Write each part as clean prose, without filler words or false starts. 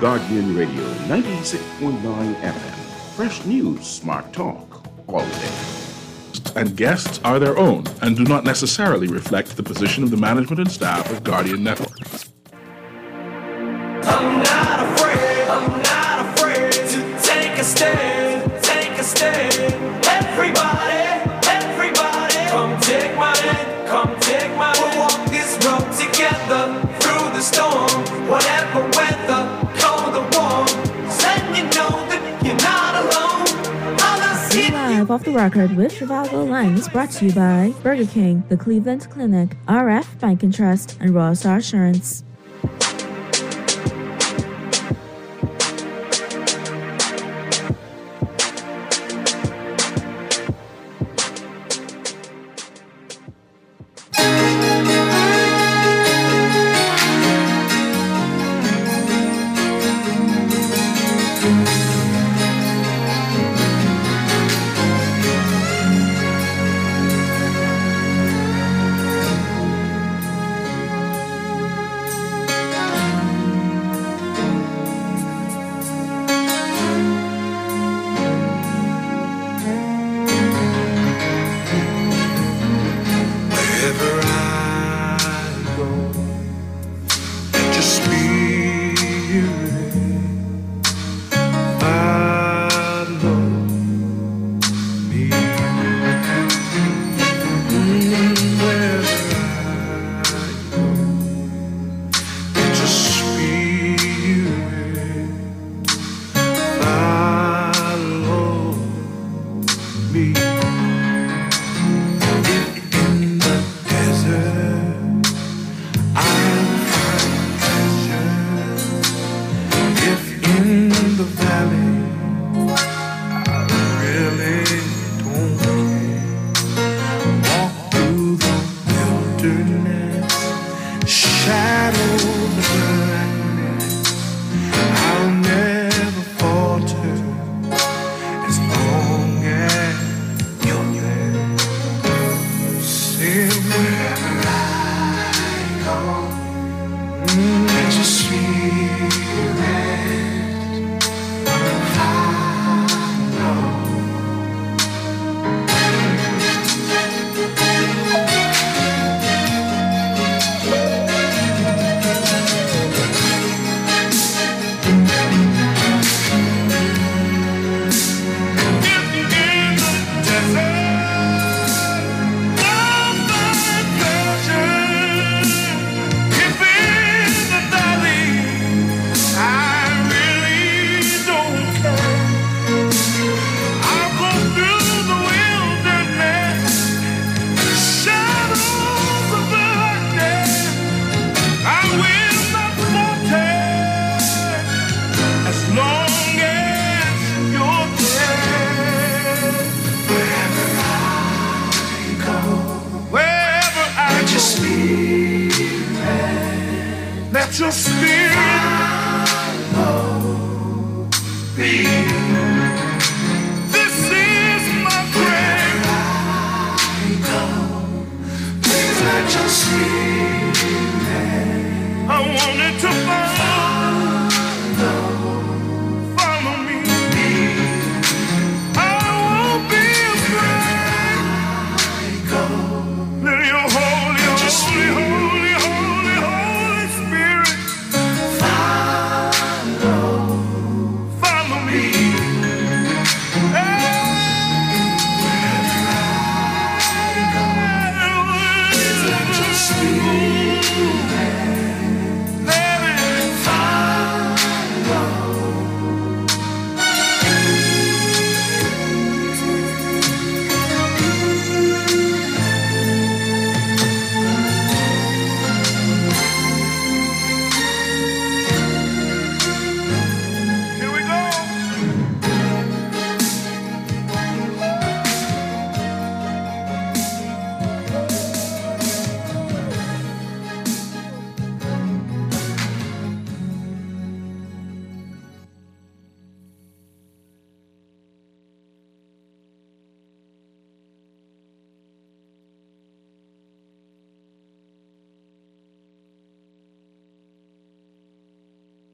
Guardian Radio 96.9 FM. Fresh news, smart talk, all day. And guests are their own and do not necessarily reflect the position of the management and staff of Guardian Network. I'm not afraid to take a stand, Everybody, come take my hand, We'll walk this road together through the storm, whatever weather, cold or warm. Letting you know that you're not alone. Live off the record with Trivago Line is brought to you by Burger King, the Cleveland Clinic, RF Bank and Trust, and Royal Star Assurance.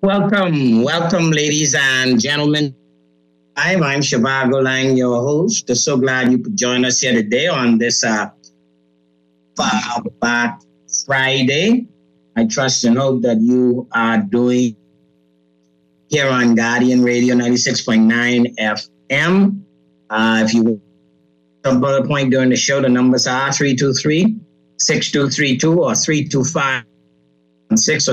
Welcome, ladies and gentlemen. I'm Shivago Lang, your host. So glad you could join us here today on this Back Friday. I trust and hope that you are doing here on Guardian Radio 96.9 FM. If you some bullet point during the show, the numbers are 323-6232 or 325-6 or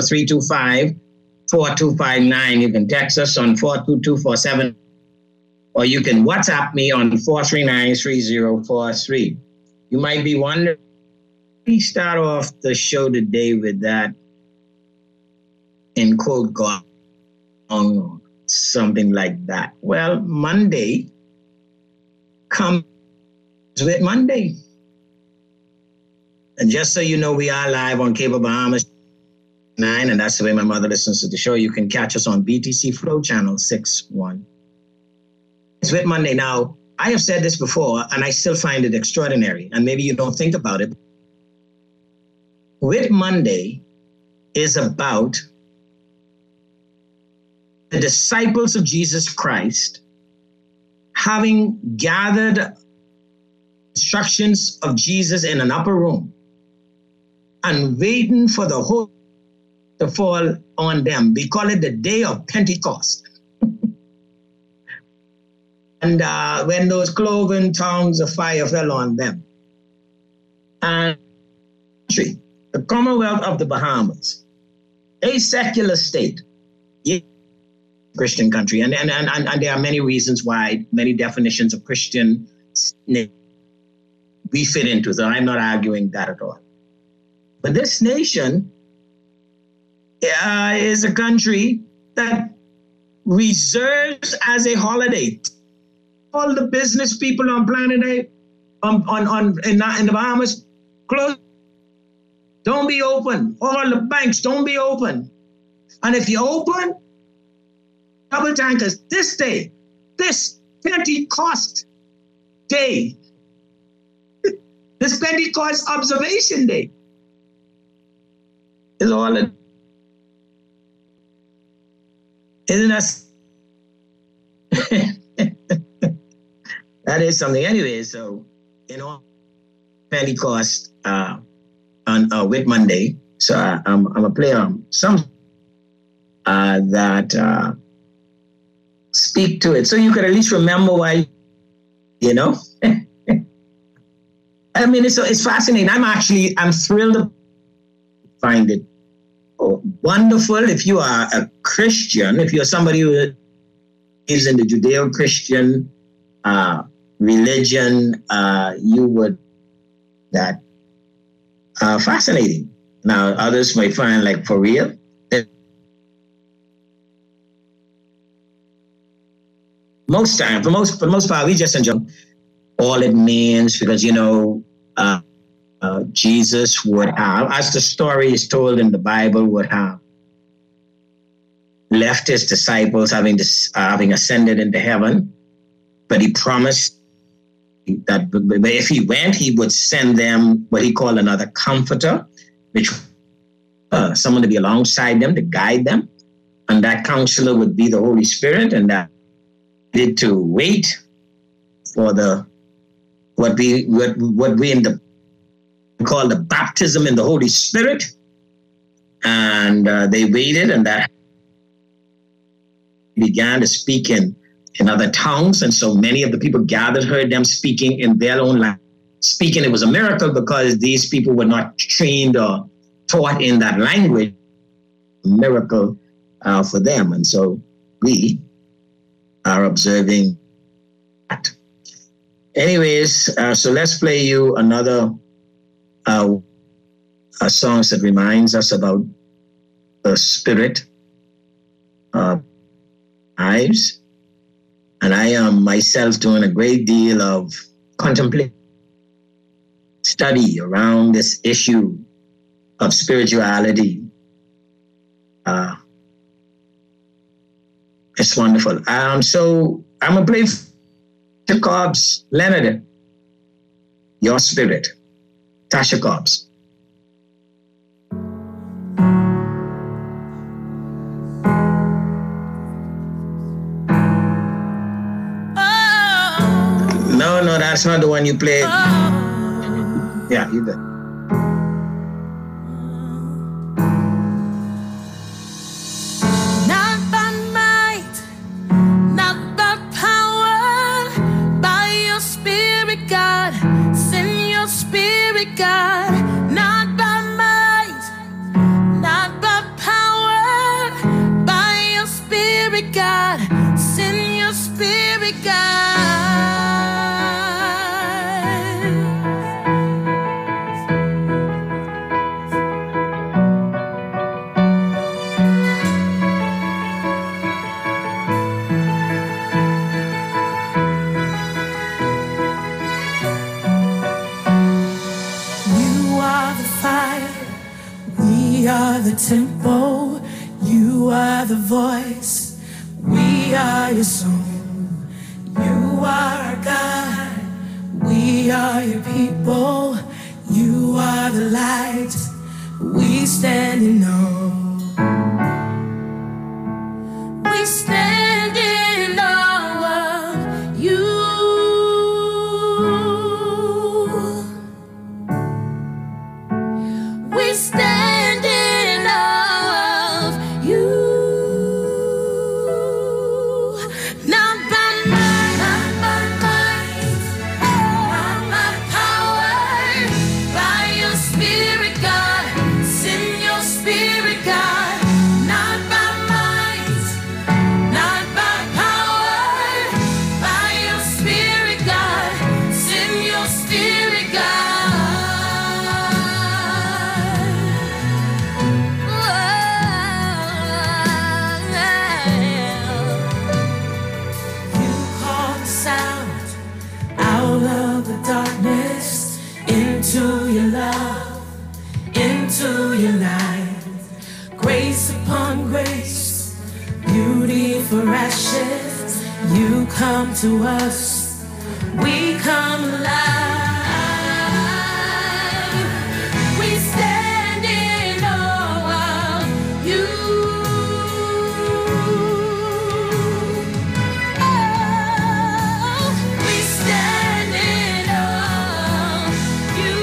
325-4259. You can text us on 42247, or you can WhatsApp me on 439-3043. You might be wondering, we start off the show today with that, in quote, God, something like that. Well, Monday comes with Monday. And just so you know, we are live on Cable Bahamas 9, and that's the way my mother listens to the show. You can catch us on BTC Flow Channel 61. It's with Monday. Now, I have said this before, and I still find it extraordinary, and maybe you don't think about it. With Monday is about the disciples of Jesus Christ having gathered instructions of Jesus in an upper room and waiting for the Holy to fall on them. We call it the day of Pentecost. And when those cloven tongues of fire fell on them. And the Commonwealth of the Bahamas, a secular state, Christian country, and there are many reasons why, many definitions of Christian we fit into, so I'm not arguing that at all. But this nation is a country that reserves as a holiday all the business people on planet A, in the Bahamas, close. Don't be open. All the banks, don't be open. And if you open, double tankers, this day, this Pentecost day, this Pentecost observation day, is all it. Isn't that is something anyway. So, Pentecost on Whit Monday. So I'm gonna play some that speak to it, so you can at least remember why. I mean, it's fascinating. I'm thrilled to find it wonderful. If you are a Christian, if you're somebody who is in the Judeo-Christian religion, you would that fascinating. Now, others might find like, for real. Most time, for the most part, we just enjoy all it means, because Jesus would have, as the story is told in the Bible, would have left his disciples having ascended into heaven, but he promised that if he went, he would send them what he called another comforter, which someone to be alongside them, to guide them, and that counselor would be the Holy Spirit, and that needed to wait for what we in the call the baptism in the Holy Spirit, and they waited, and that began to speak in other tongues, and so many of the people gathered heard them speaking in their own language. Speaking, it was a miracle because these people were not trained or taught in that language. A miracle for them, and so we are observing that. Anyways, so let's play you another a song that reminds us about the spirit of lives. And I am myself doing a great deal of contemplation, study around this issue of spirituality. It's wonderful. So I'm going to play Tasha Cobbs, Leonard, Your Spirit. Tasha Cobbs. no, that's not the one you played. Yeah, you did. Not by might, not by power, by your spirit, God. Send your spirit, God. Not by might, not by power, by your spirit, God. Send your spirit, God. You are the fire, we are the tempo. You are the voice, we are your song. You are our God, we are your people. You are the light, we stand in awe. We stand in awe of you. We stand in awe of you. Not by might, not by might, not by power, by your spirit, God. Send your spirit, God. Not by might, not by power, by your spirit, God. Send your spirit, God. You call us out of the darkness, into your love, into your light. Grace upon grace, beauty for ashes. You come to us, we come alive. We stand in awe of you. We stand in awe of you.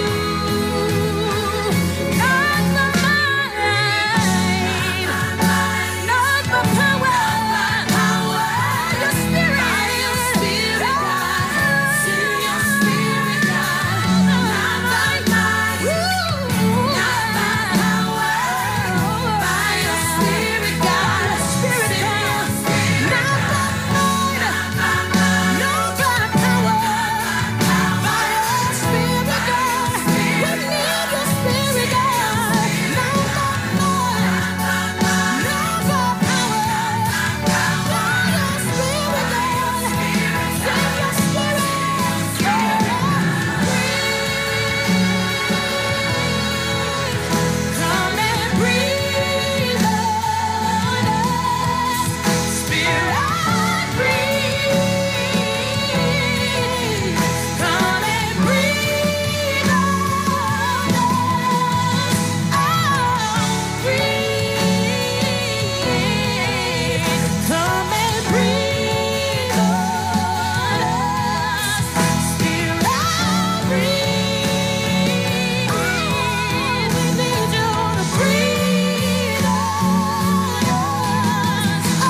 Not by might, not by power, your spirit, God. Send your spirit, God. Not by might, not by power, by your spirit, God. Send your spirit, not by might, not by power, by your spirit, God. We need your spirit, God. Not by might, not by power, by your spirit, God. Send your spirit, come and breathe on us. Spirit, breathe. Come and breathe on us. Oh, breathe. Come and breathe on us. Spirit, breathe. We need you to breathe on us. Oh,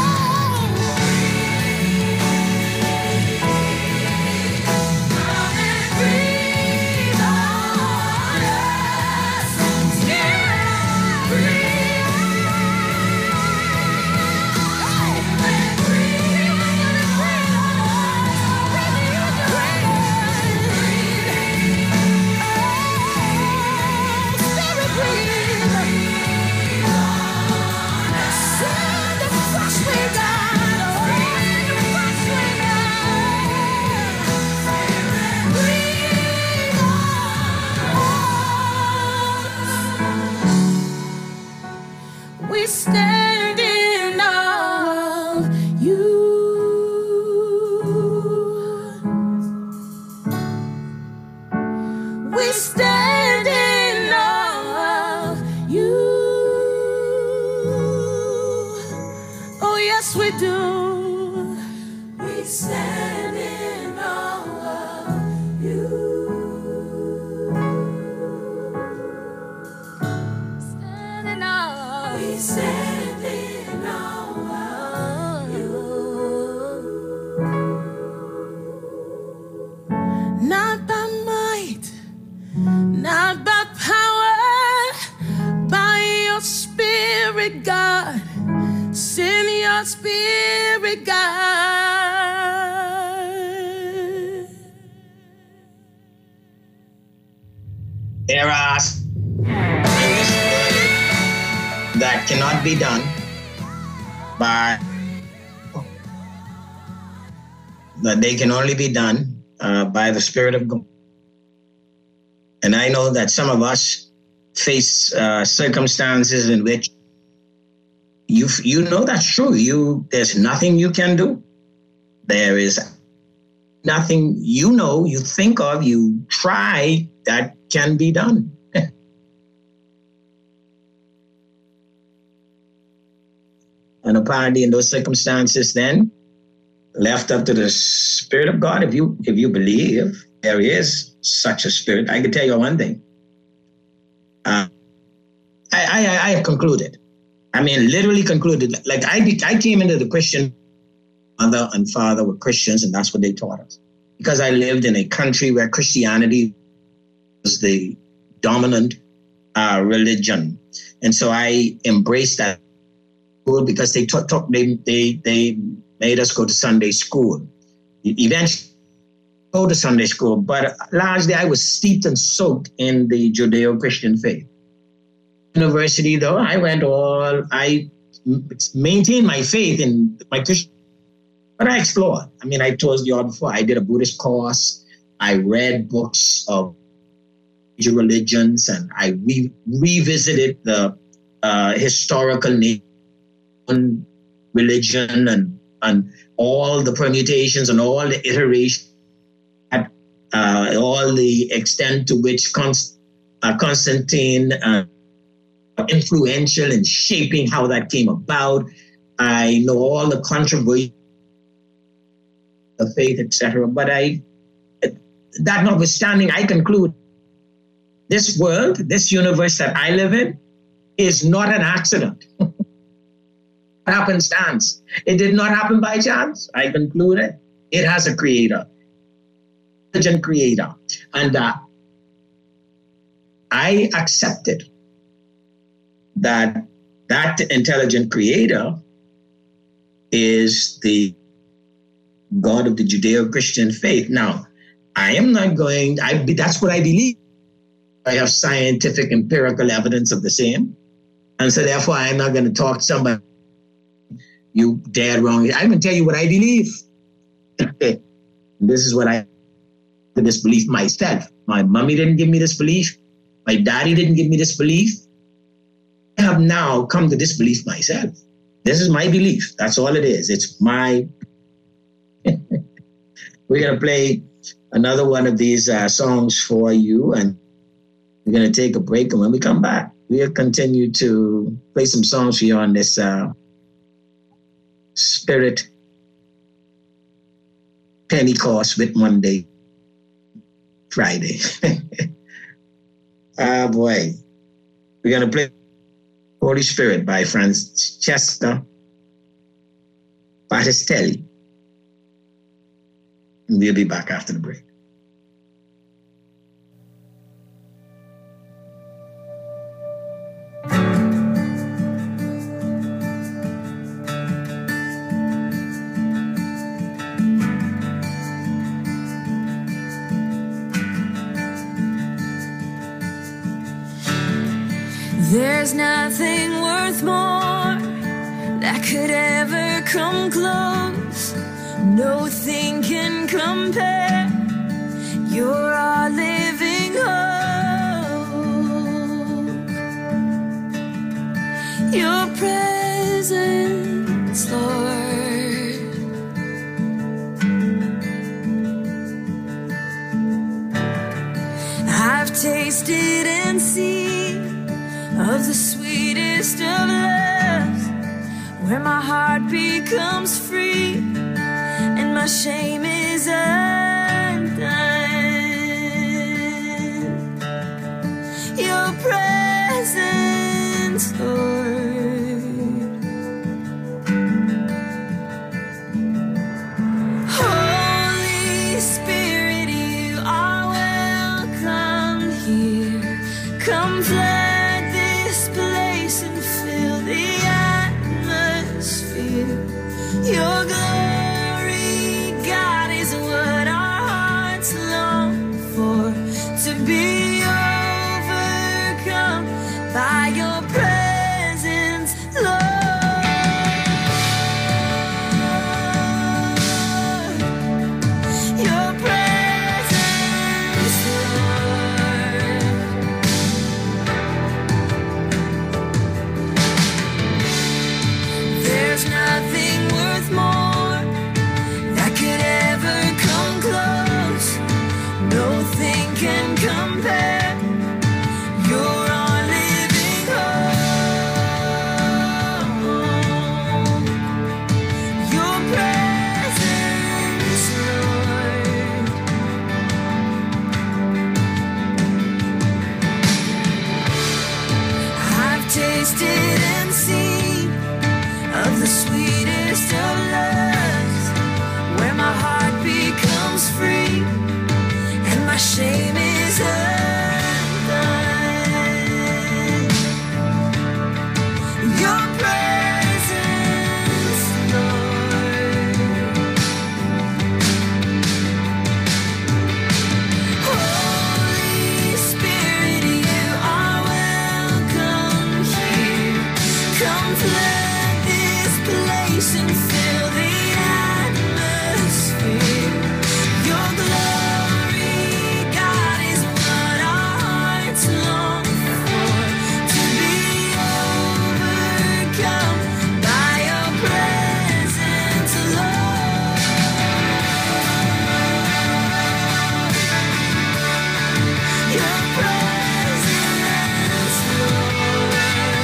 come and breathe on us. Spirit, breathe. We stand in awe of you. We stand in awe of you. Oh, yes, we do. We stand in awe of Spirit, God. There are things that cannot be done that they can only be done by the Spirit of God. And I know that some of us face circumstances in which you know that's true. There's nothing you can do. There is nothing you think of, you try that can be done. And apparently in those circumstances then, left up to the Spirit of God, if you believe there is such a spirit, I can tell you one thing. I have concluded. I mean, literally concluded. Like I came into the Christian, mother and father were Christians, and that's what they taught us. Because I lived in a country where Christianity was the dominant religion, and so I embraced that because they they made us go to Sunday school. Eventually, go to Sunday school, but largely I was steeped and soaked in the Judeo-Christian faith. University, though, I maintained my faith in my Christian, but I explored. I mean, I told you all before, I did a Buddhist course. I read books of major religions, and I revisited the historical religion and all the permutations and all the iterations, all the extent to which Constantine influential in shaping how that came about. I know all the controversy of faith, etc. But that notwithstanding, I conclude this world, this universe that I live in, is not an accident. Happenstance. It did not happen by chance. I concluded it has a creator, intelligent creator, and I accepted that intelligent creator is the God of the Judeo-Christian faith. Now, I am not going, that's what I believe. I have scientific, empirical evidence of the same. And so therefore, I'm not going to talk to somebody, you dead wrong. I'm going to tell you what I believe. This is what this belief myself. My mommy didn't give me this belief. My daddy didn't give me this belief. I have now come to this belief myself. This is my belief. That's all it is. It's my... We're going to play another one of these songs for you, and we're going to take a break. And when we come back, we'll continue to play some songs for you on this Spirit Pentecost with Monday, Friday. Ah, boy. We're going to play Holy Spirit by Francesca Battistelli. And we'll be back after the break. There's nothing worth more that could ever come close. Nothing can compare. You're our living hope. Your presence, Lord. I've tasted and seen of the sweetest of loves, where my heart becomes free and my shame is undone. Your presence, Lord. Holy Spirit, you are welcome here. Come flood Your glory, God, is what our hearts long for. To be overcome by your presence, Lord. Your presence, Lord. There's nothing worth more that could ever come close. Nothing can compare. You're our living hope. Your presence, Lord. I've tasted and seen of the sweetest of loves, where my heart becomes free and my shame is undone. Your presence, Lord. Holy Spirit, you are welcome here. Come flood this place and fill the atmosphere. Your glory, God, is what our hearts long for. To be overcome by your presence, Lord. Your presence, Lord.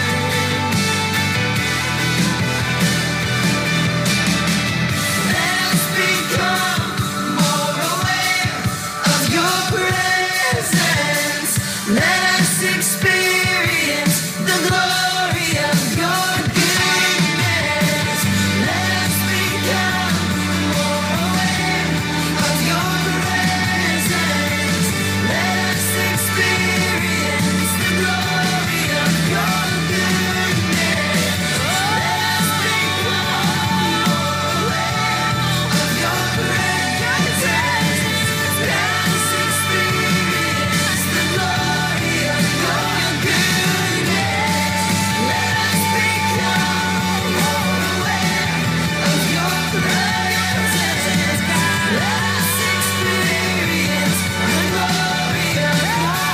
Let us become more aware of your presence. Let us experience the glory of your goodness. Let us become more aware of your presence. Let us experience the glory of your goodness. Let us become more aware of your presence. Let us experience the glory of your goodness. Let us become more aware of your presence. Let us experience the glory of your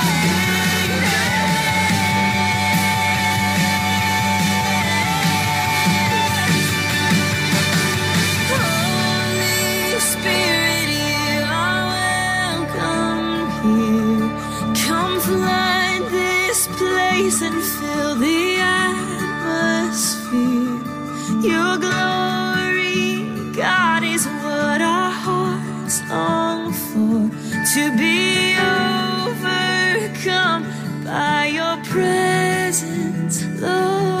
Holy Spirit, you are welcome here. Come flood this place and fill the atmosphere. Your glory, God, is what our hearts long for. To be overcome by your presence, Lord.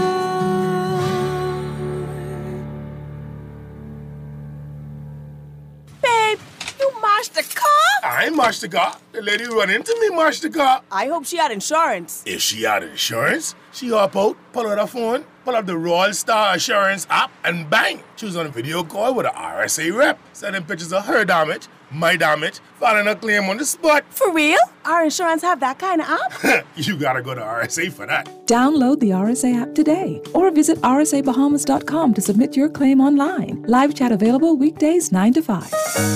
Babe, you mashed the car? I ain't mashed the car. The lady run into me mashed the car. I hope she had insurance. If she had insurance, she hop out, pull out her phone, pull up the Royal Star Assurance app, and bang! She was on a video call with a RSA rep, sending pictures of her damage, my damage, filing a claim on the spot. For real? Our insurance have that kind of app? You gotta go to RSA for that. Download the RSA app today or visit rsabahamas.com to submit your claim online. Live chat available weekdays 9 to 5.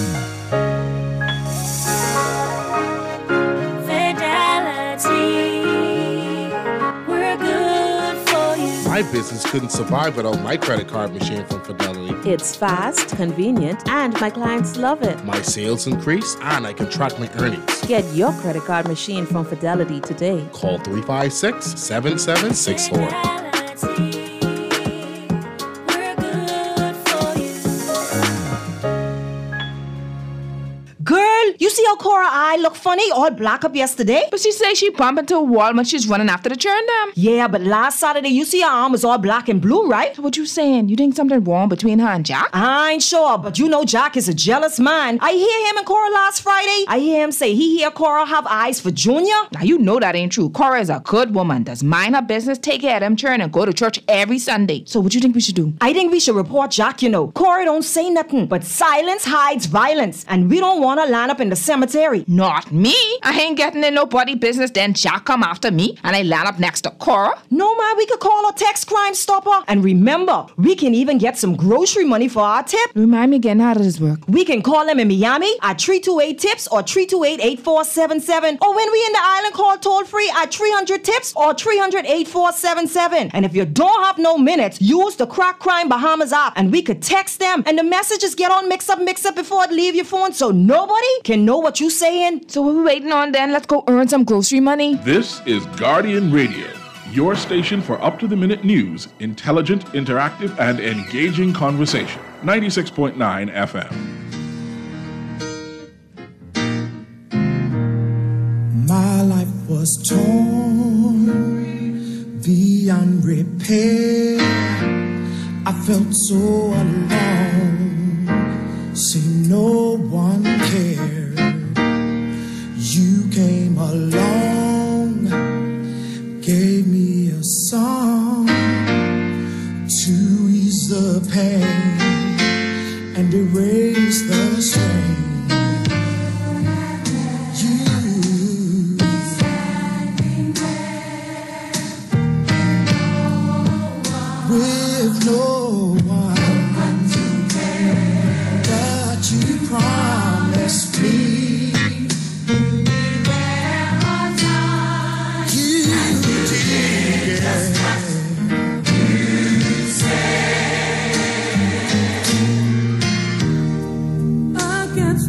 Fidelity, we're good for you. My business couldn't survive without my credit card machine from Fidelity. It's fast, convenient, and my clients love it. My sales increase and I can track my earnings. Get your credit card machine from Fidelity today. Call 356-7764. We're good for you. Girl, You see how Cora eye look funny, all black up yesterday? But she say she bump into a wall when she's running after the churn them. Yeah, but last Saturday you see her arm was all black and blue, right? So what you saying? You think something wrong between her and Jack? I ain't sure, but you know Jack is a jealous man. I hear him and Cora last Friday. I hear him say he hear Cora have eyes for Junior. Now you know that ain't true. Cora is a good woman, does mind her business, take care of them churn, and go to church every Sunday. So what you think we should do? I think we should report Jack, you know. Cora don't say nothing, but silence hides violence, and we don't want to line up in the cemetery. Not me. I ain't getting in nobody business, then Jack come after me, and I land up next to Cora. No, man, we could call a text Crime Stopper. And remember, we can even get some grocery money for our tip. Remind me again, how does this work? We can call them in Miami at 328-TIPS or 328-8477. Or when we in the island, call toll-free at 300-TIPS or 300-8477. And if you don't have no minutes, use the Crack Crime Bahamas app and we could text them. And the messages get all mixed up before it leave your phone so nobody can know what you saying. So what we waiting on then? Let's go earn some grocery money. This is Guardian Radio, your station for up-to-the-minute news, intelligent, interactive, and engaging conversation. 96.9 FM. My life was torn beyond repair. I felt so alone, see no one cared. You came along, gave me a song to ease the pain and erase the strain. With no one to care, but you promised me you'd be there on time. You did. Just what you said. Against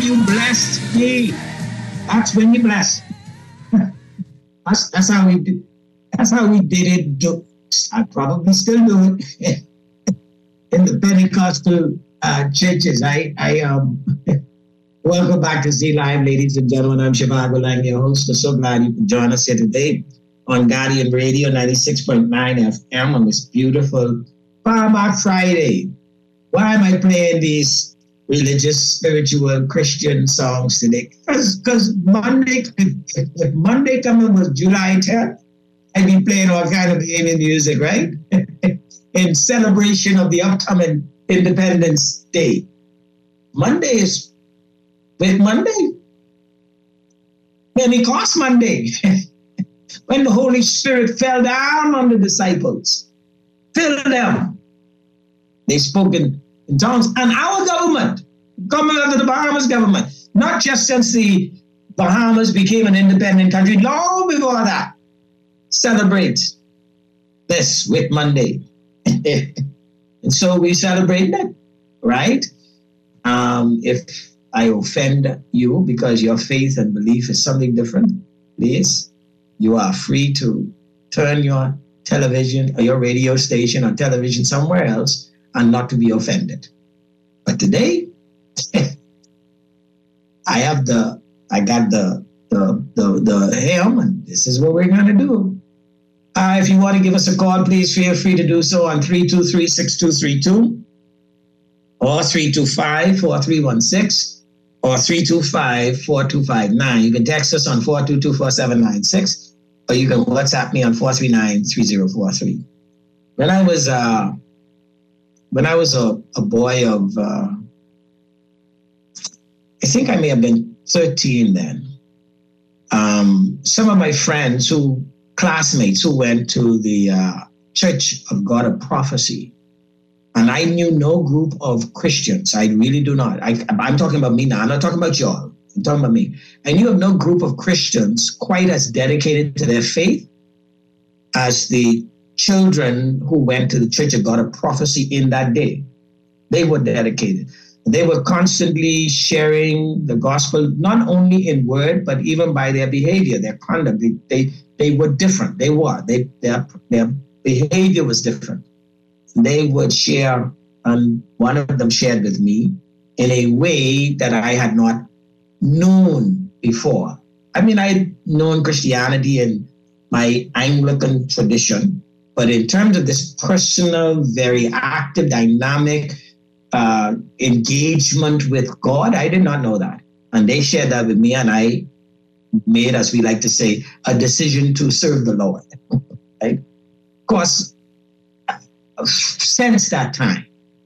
you blessed me. That's when you blessed. That's how we do. That's how we did it. I probably still do it in the Pentecostal churches. I welcome back to Z Live, ladies and gentlemen. I'm Shivago Lang, your host. I'm so glad you could join us here today on Guardian Radio 96.9 FM on this beautiful Farback Friday. Why am I playing these religious, spiritual, Christian songs today? Because Monday, if Monday coming was July 10th, I'd be playing all kind of alien music, right? In celebration of the upcoming Independence Day. Monday is with Monday. Pentecost Monday. When the Holy Spirit fell down on the disciples, filled them. They spoke in tongues. And our government, coming under the Bahamas government, not just since the Bahamas became an independent country, long before that, celebrate this with Monday. And so we celebrate that, right? If I offend you because your faith and belief is something different, please, you are free to turn your television or your radio station or television somewhere else and not to be offended. But today, I got the hymn, and this is what we're going to do. If you want to give us a call, please feel free to do so on 323-6232 or 325-4316 or 325-4259. You can text us on 422-4796 or you can WhatsApp me on 439-3043. When I was a boy of, I think I may have been 13 then, some of my friends classmates who went to the Church of God of Prophecy, and I knew no group of Christians. I really do not. I'm talking about me now. I'm not talking about y'all. I'm talking about me. I knew of no group of Christians quite as dedicated to their faith as the children who went to the Church of God of Prophecy in that day. They were dedicated. They were constantly sharing the gospel, not only in word, but even by their behavior, their conduct. They were different. Their behavior was different. They would share, and one of them shared with me in a way that I had not known before. I mean, I had known Christianity in my Anglican tradition, but in terms of this personal, very active, dynamic engagement with God, I did not know that. And they shared that with me, and I made, as we like to say, a decision to serve the Lord. Right? Of course, since that time,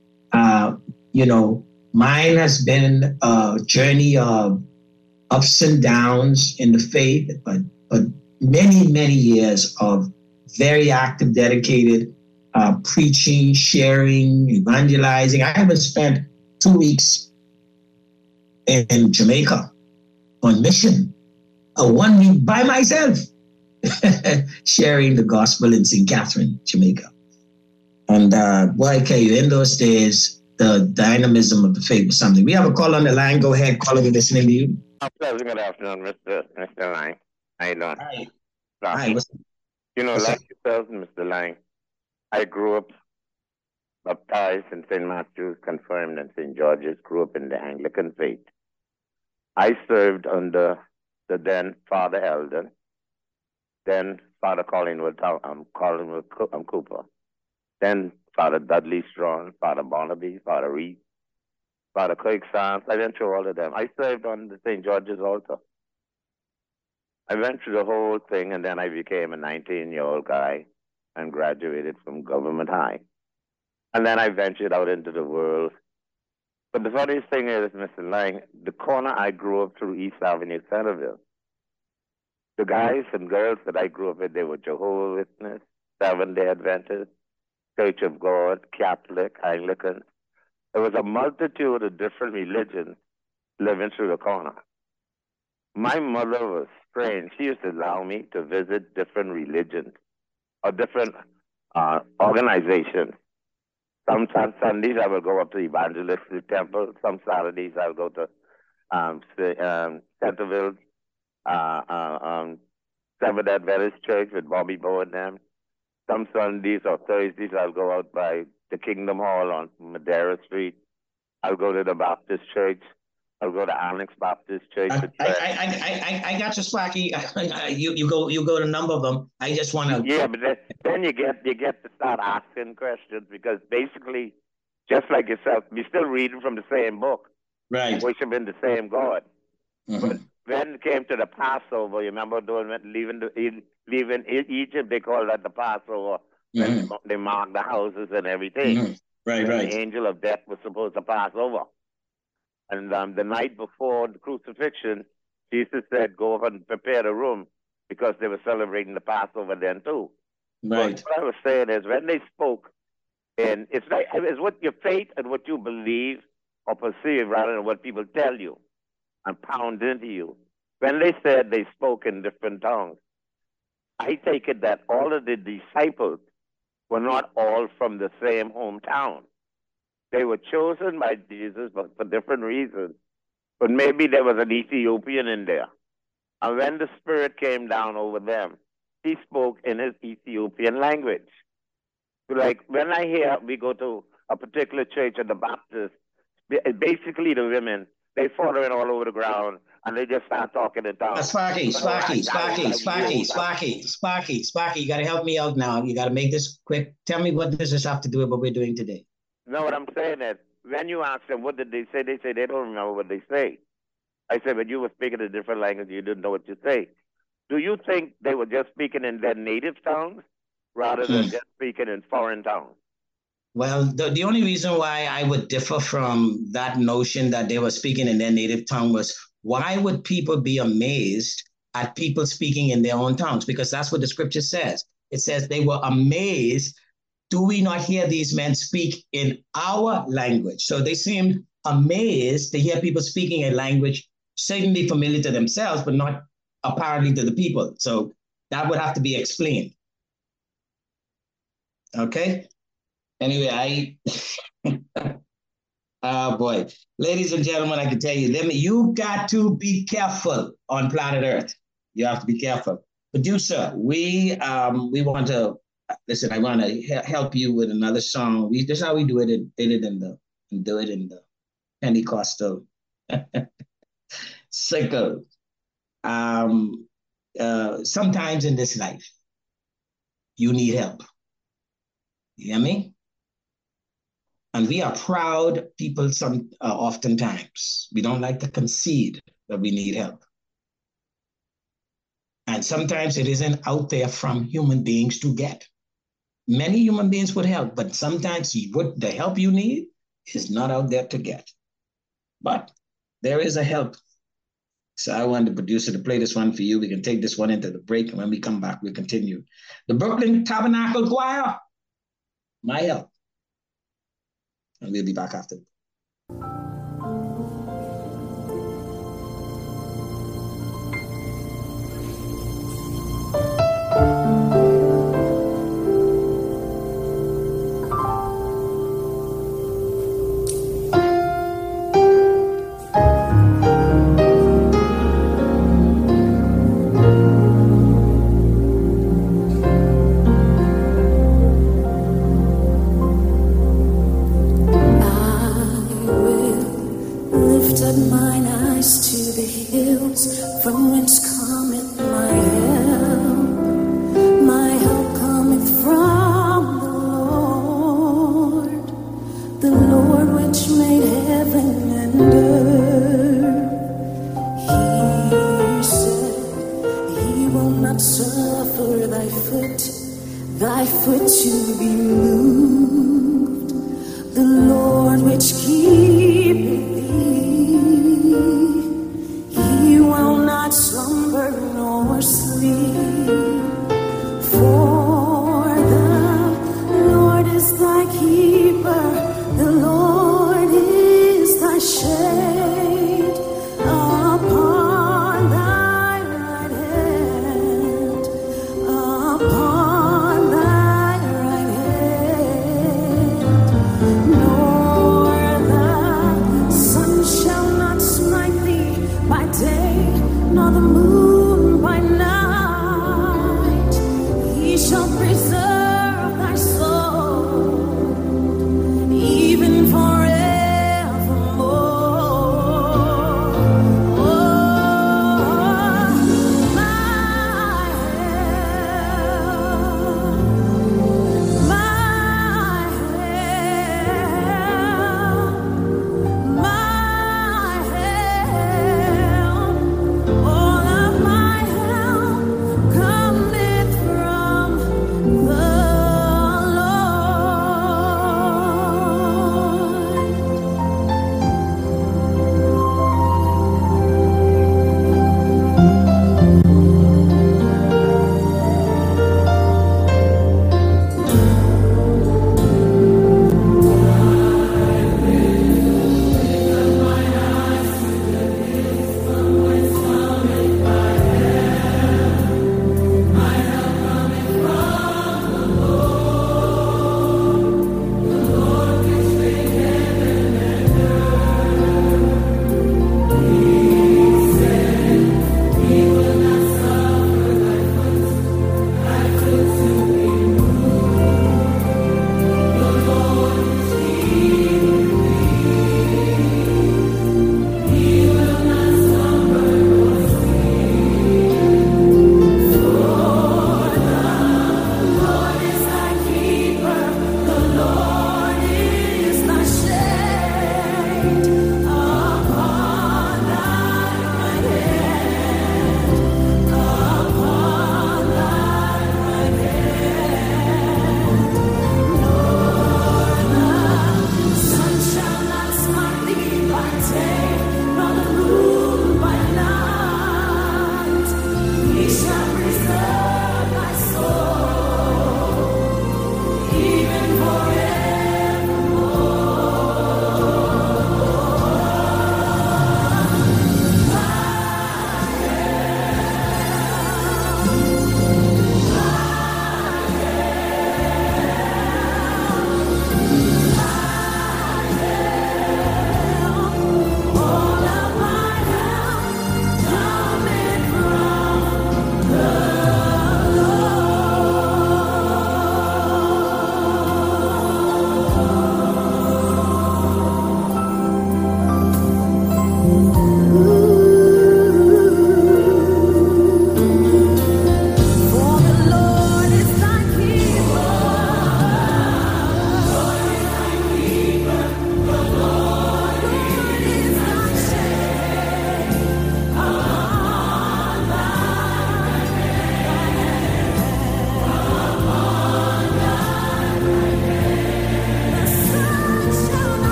mine has been a journey of ups and downs in the faith, but many, many years of very active, dedicated preaching, sharing, evangelizing. I haven't spent 2 weeks in Jamaica on mission, 1 week by myself, sharing the gospel in St. Catherine, Jamaica. And boy, I tell you, in those days, the dynamism of the faith was something. We have a call on the line. Go ahead, caller, we're listening to you. Pleasant good afternoon, Mr. Lang. How you doing? Hi. Hi. Like yourself, Mr. Lang, I grew up baptized in St. Matthew's, confirmed in St. George's, grew up in the Anglican faith. I served under the then Father Eldon, then Father Collingwood Cooper, then Father Dudley Strong, Father Barnaby, Father Reed, Father Craig Sands. I went through all of them. I served on the St. George's altar. I went through the whole thing, and then I became a 19-year-old guy and graduated from Government High. And then I ventured out into the world. But the funniest thing is, Mr. Lang, the corner I grew up through, East Avenue, Centerville, the guys and girls that I grew up with, they were Jehovah's Witness, Seventh-day Adventists, Church of God, Catholic, Anglican. There was a multitude of different religions living through the corner. My mother was strange. She used to allow me to visit different religions or different organizations. Some Sundays I will go up to Evangelistic Temple. Some Saturdays I'll go to Centerville, Seventh Adventist Church with Bobby Bow and them. Some Sundays or Thursdays, I'll go out by the Kingdom Hall on Madera Street. I'll go to the Baptist Church. I'll go to Annex Baptist Church. I got you, Sparky. You go to a number of them. I just want to. Yeah, but then you get to start asking questions because basically, just like yourself, we're still reading from the same book. Right. Worshiping the same God. Mm-hmm. But when it came to the Passover, you remember leaving Egypt, they called that the Passover. When they marked the houses and everything. Right. The angel of death was supposed to pass over. And the night before the crucifixion, Jesus said, go over and prepare the room because they were celebrating the Passover then too. Right. But what I was saying is when they spoke, and it's what your faith and what you believe or perceive rather than what people tell you and pound into you. When they said they spoke in different tongues, I take it that all of the disciples were not all from the same hometown. They were chosen by Jesus but for different reasons. But maybe there was an Ethiopian in there. And when the Spirit came down over them, he spoke in his Ethiopian language. Like when I hear we go to a particular church at the Baptist, basically the women, they following all over the ground and they just start talking in tongues. Sparky, you got to help me out now. You got to make this quick. Tell me what does this have to do with what we're doing today? No, what I'm saying is, when you ask them, what did they say? They say they don't remember what they say. I said, but you were speaking a different language, you didn't know what you say. Do you think they were just speaking in their native tongues rather than just speaking in foreign tongues? Well, the only reason why I would differ from that notion that they were speaking in their native tongue was, why would people be amazed at people speaking in their own tongues? Because that's what the scripture says. It says they were amazed. Do we not hear these men speak in our language? So they seemed amazed to hear people speaking a language certainly familiar to themselves, but not apparently to the people. So that would have to be explained. Okay? Anyway, oh boy. Ladies and gentlemen, I can tell you, you got to be careful on planet Earth. You have to be careful. Producer, we want to, listen, I want to help you with another song. This is how we do it. Did it in the Pentecostal circle. Sometimes in this life, you need help. You hear me? And we are proud people oftentimes. We don't like to concede that we need help. And sometimes it isn't out there from human beings to get. Many human beings would help, but sometimes the help you need is not out there to get. But there is a help. So I want the producer to play this one for you. We can take this one into the break, and when we come back, we'll continue. The Brooklyn Tabernacle Choir, My Help. And we'll be back after. From whence cometh my help? My help cometh from the Lord which made heaven and earth. He said, He will not suffer thy foot to be moved. The Lord which keepeth slumber nor sleep, for the Lord is thy keeper, the Lord is thy shade upon thy right hand, upon thy right hand, nor the sun shall not smite thee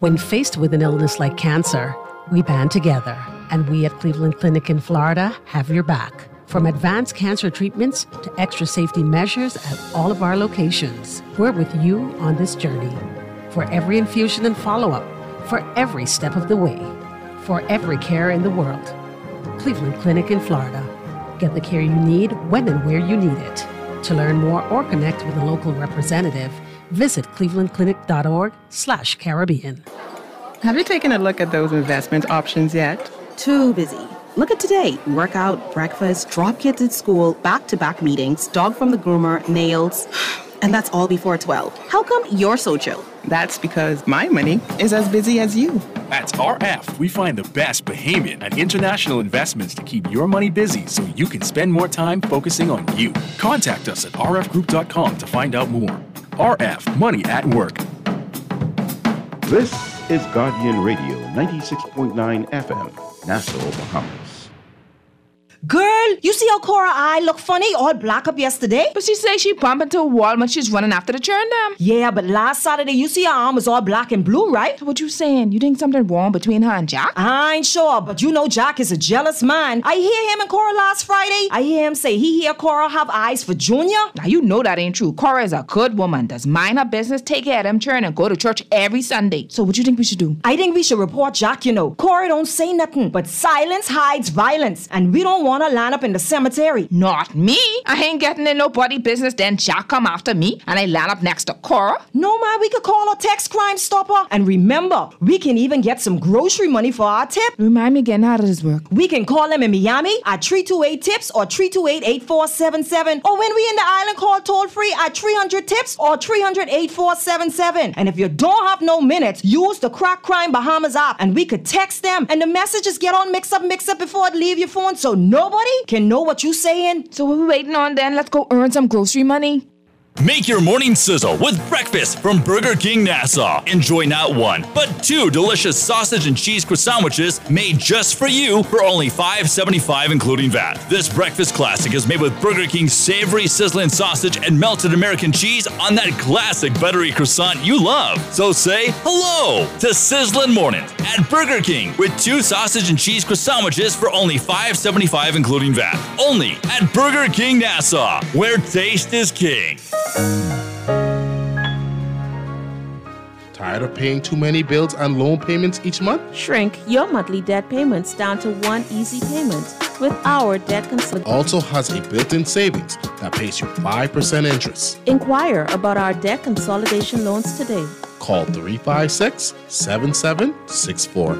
When faced with an illness like cancer, we band together, and we at Cleveland Clinic in Florida have your back. From advanced cancer treatments to extra safety measures at all of our locations, we're with you on this journey. For every infusion and follow-up, for every step of the way, for every care in the world. Cleveland Clinic in Florida. Get the care you need when and where you need it. To learn more or connect with a local representative, visit clevelandclinic.org/Caribbean. Have you taken a look at those investment options yet? Too busy. Look at today. Workout, breakfast, drop kids at school, back-to-back meetings, dog from the groomer, nails. And that's all before 12. How come you're so chill? That's because my money is as busy as you. At RF, we find the best Bahamian and international investments to keep your money busy so you can spend more time focusing on you. Contact us at rfgroup.com to find out more. RF, money at work. This is Guardian Radio 96.9 FM, Nassau, Bahamas. Girl, you see how Cora eye look funny, all black up yesterday? But she say she bumped into a wall when she's running after the churn them. Yeah, but last Saturday, you see her arm was all black and blue, right? What you saying? You think something wrong between her and Jack? I ain't sure, but you know Jack is a jealous man. I hear him and Cora last Friday. I hear him say he hear Cora have eyes for Junior. Now you know that ain't true. Cora is a good woman, does mind her business, take care of them churn, and go to church every Sunday. So what you think we should do? I think we should report Jack, you know. Cora don't say nothing, but silence hides violence, and we don't want to line up in the cemetery. Not me. I ain't getting in nobody business, then Jack come after me, and I land up next to Cora. No, man, we could call a text Crime Stopper. And remember, we can even get some grocery money for our tip. Remind me again, how does this work? We can call them in Miami at 328-TIPS or 328-8477. Or when we in the island, call toll-free at 300-TIPS or 300-8477. And if you don't have no minutes, use the Crack Crime Bahamas app, and we could text them, and the messages get all mixed up before it leave your phone, so nobody can know what you saying. So what we waiting on then? Let's go earn some grocery money. Make your morning sizzle with breakfast from Burger King Nassau. Enjoy not one, but two delicious sausage and cheese croissantwiches made just for you for only $5.75 including VAT. This breakfast classic is made with Burger King's savory sizzling sausage and melted American cheese on that classic buttery croissant you love. So say hello to Sizzling Mornings at Burger King with two sausage and cheese croissantwiches for only $5.75 including VAT. Only at Burger King Nassau, where taste is king. Tired of paying too many bills and loan payments each month? Shrink your monthly debt payments down to one easy payment with our debt consolidation. Also has a built-in savings that pays you 5% interest. Inquire about our debt consolidation loans today. Call 356-7764.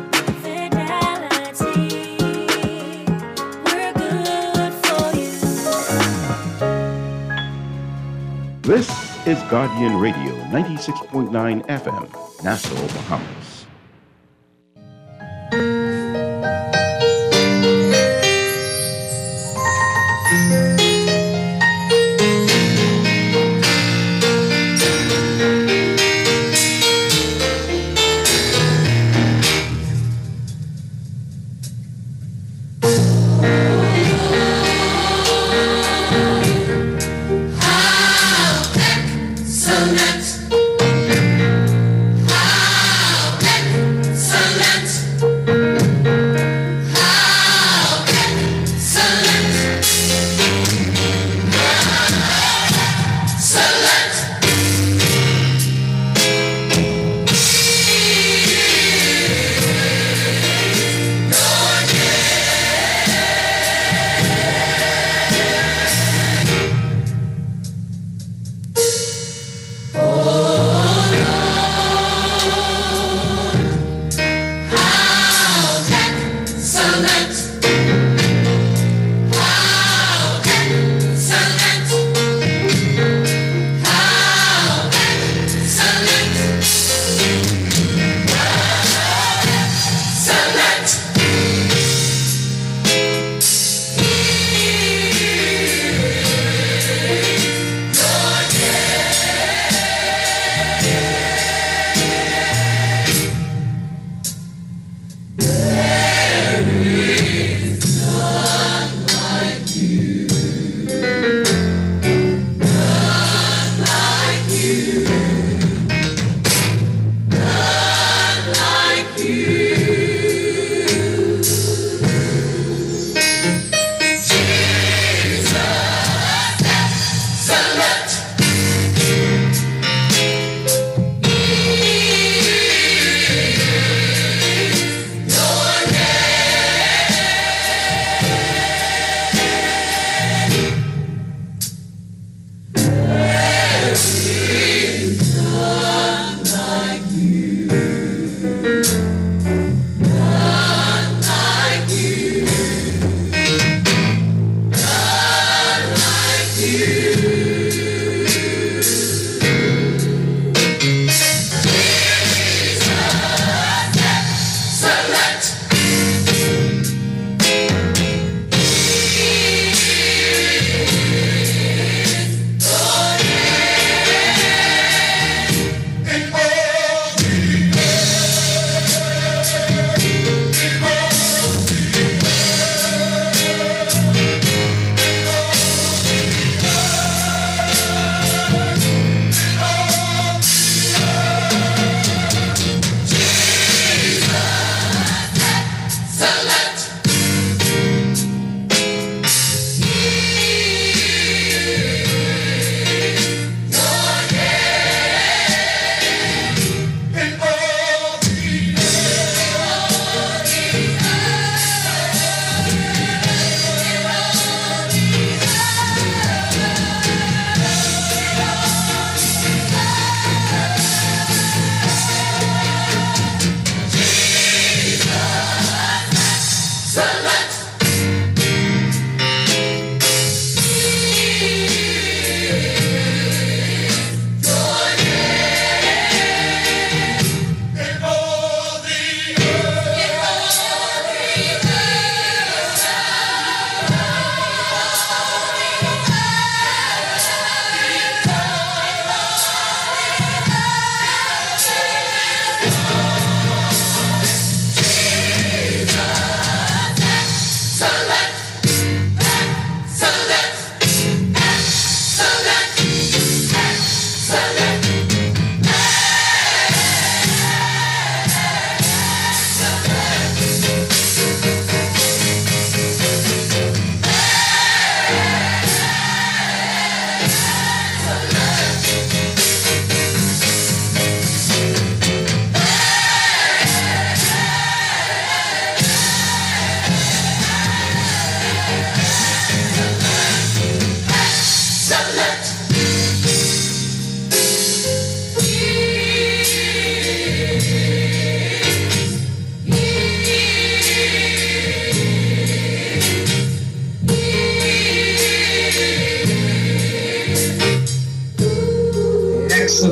This is Guardian Radio 96.9 FM, Nassau, Bahamas.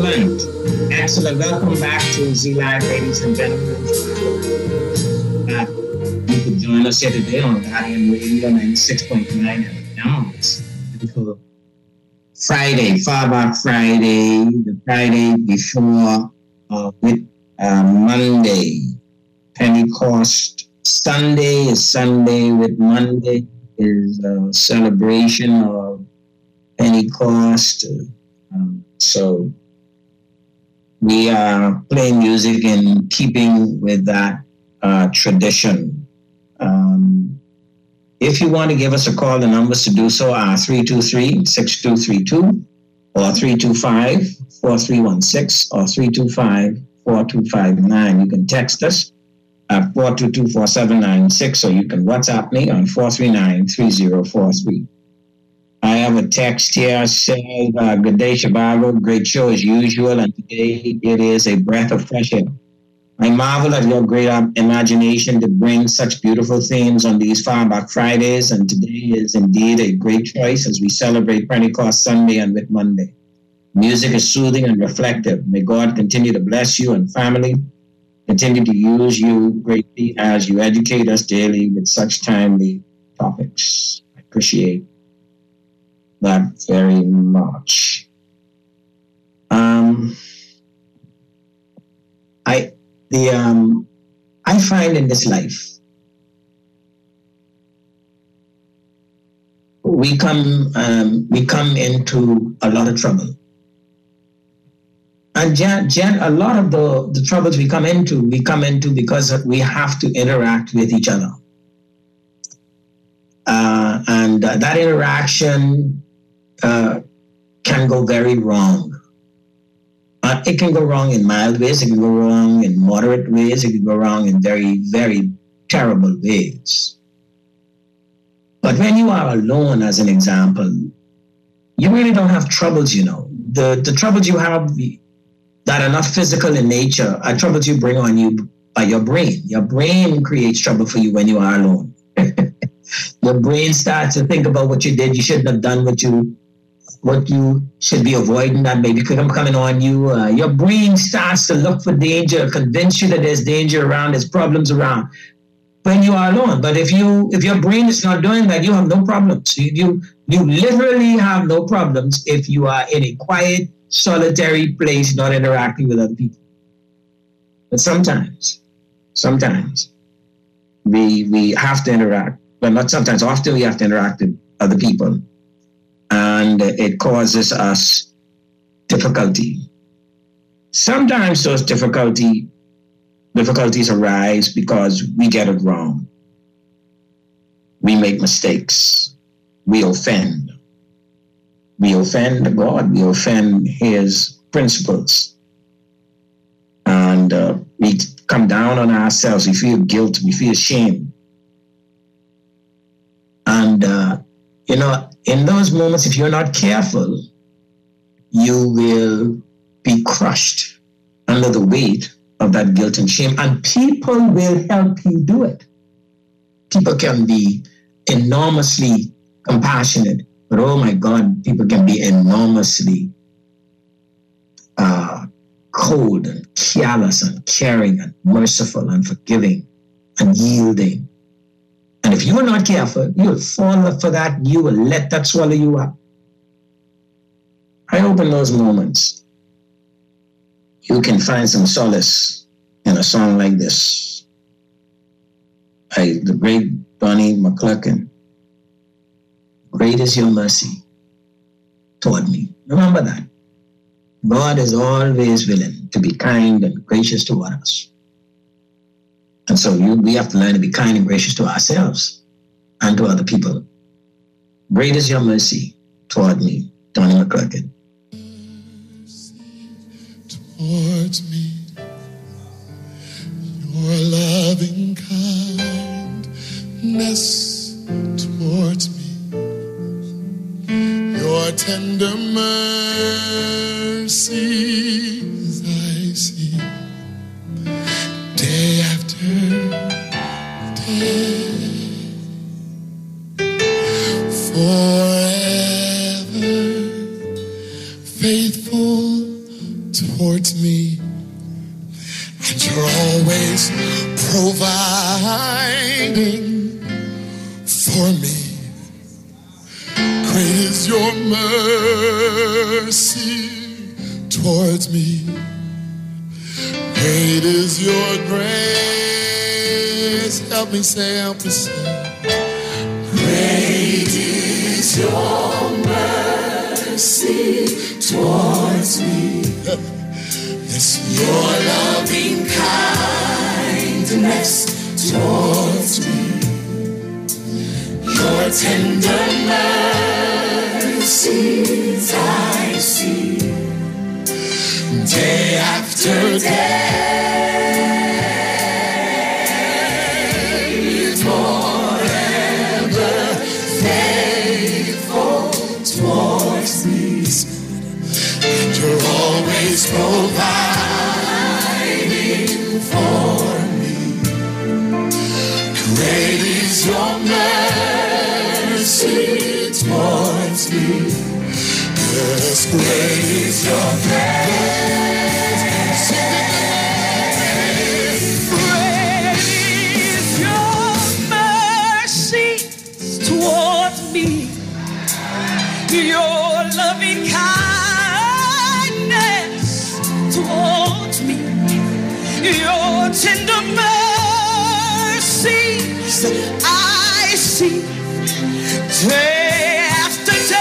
Excellent. Excellent. Welcome back to Z Live, ladies and gentlemen. You could join us here today on Guardian Radio 96.9 FM. It's beautiful Friday, Far Back Friday, the Friday before with Monday. Pentecost Sunday is Sunday with Monday is a celebration of Pentecost. So we are playing music in keeping with that tradition. If you want to give us a call, the numbers to do so are 323-6232 or 325-4316 or 325-4259. You can text us at 422-4796 or you can WhatsApp me on 439-3043. I have a text here saying, good day, Chicago. Great show as usual. And today it is a breath of fresh air. I marvel at your great imagination to bring such beautiful themes on these Far Back Fridays. And today is indeed a great choice as we celebrate Pentecost Sunday and Whit Monday. Music is soothing and reflective. May God continue to bless you and family. Continue to use you greatly as you educate us daily with such timely topics. I appreciate that very much. I find in this life, we come into a lot of trouble. And a lot of the troubles we come into because we have to interact with each other. And that interaction can go very wrong. It can go wrong in mild ways, it can go wrong in moderate ways, it can go wrong in very, very terrible ways. But when you are alone, as an example, you really don't have troubles, you know. The troubles you have that are not physical in nature are troubles you bring on you by your brain. Your brain creates trouble for you when you are alone. Your brain starts to think about what you did, you shouldn't have done, what you should be avoiding, that maybe could come coming on you. Your brain starts to look for danger, convince you that there's danger around, there's problems around when you are alone. But if your brain is not doing that, you have no problems. You literally have no problems if you are in a quiet, solitary place, not interacting with other people. But sometimes we have to interact. Well, not sometimes, often we have to interact with other people. And it causes us difficulty. Sometimes those difficulties arise because we get it wrong. We make mistakes. We offend. We offend God. We offend His principles. And we come down on ourselves. We feel guilt. We feel shame. And, in those moments, if you're not careful, you will be crushed under the weight of that guilt and shame. And people will help you do it. People can be enormously compassionate, but oh my God, people can be enormously cold and careless and caring and merciful and forgiving and yielding. And if you are not careful, you'll fall for that. You will let that swallow you up. I hope in those moments you can find some solace in a song like this. The great Donnie McClurkin. Great is your mercy toward me. Remember that. God is always willing to be kind and gracious toward us. And so we have to learn to be kind and gracious to ourselves and to other people. Great is your mercy toward me, Donnie McClurkin. Towards me, your loving kindness towards me, your tender mercies I see day after day, forever faithful always providing for me. Great is your mercy towards me. Great is your grace. Help me say. Great is your mercy towards me. Yes, your loving kindness towards me. Your tender mercies I see day after day, forever faithful towards me. And you're always providing for me. Great is your mercy towards me. Yes, great is your grace. Great is your mercy towards me. Your loving kindness towards me. Your tender mercies I see day after day.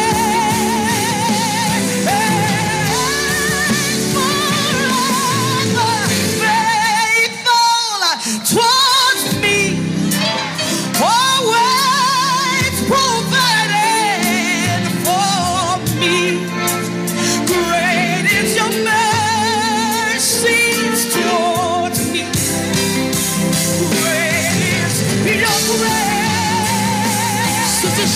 Towards me, always provided for me. Great is your mercies towards me. Great is your grace.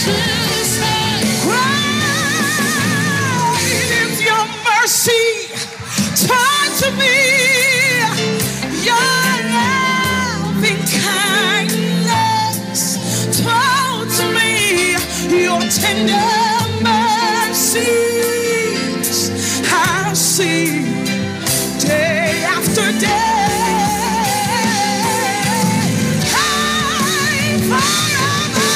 Great is your mercy towards me. Your loving kindness towards me, your tender mercies I see day after day. I'm forever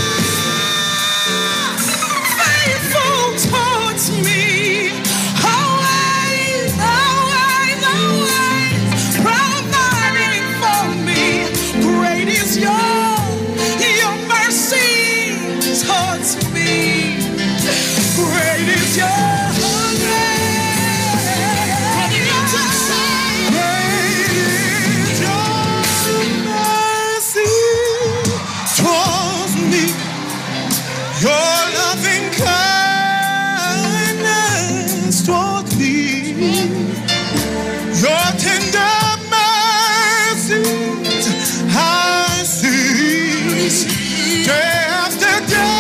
faithful towards me. Always, always, always providing for me. Great is your mercy towards me. Great is your Your loving kindness towards me, your tender mercies I see day after day.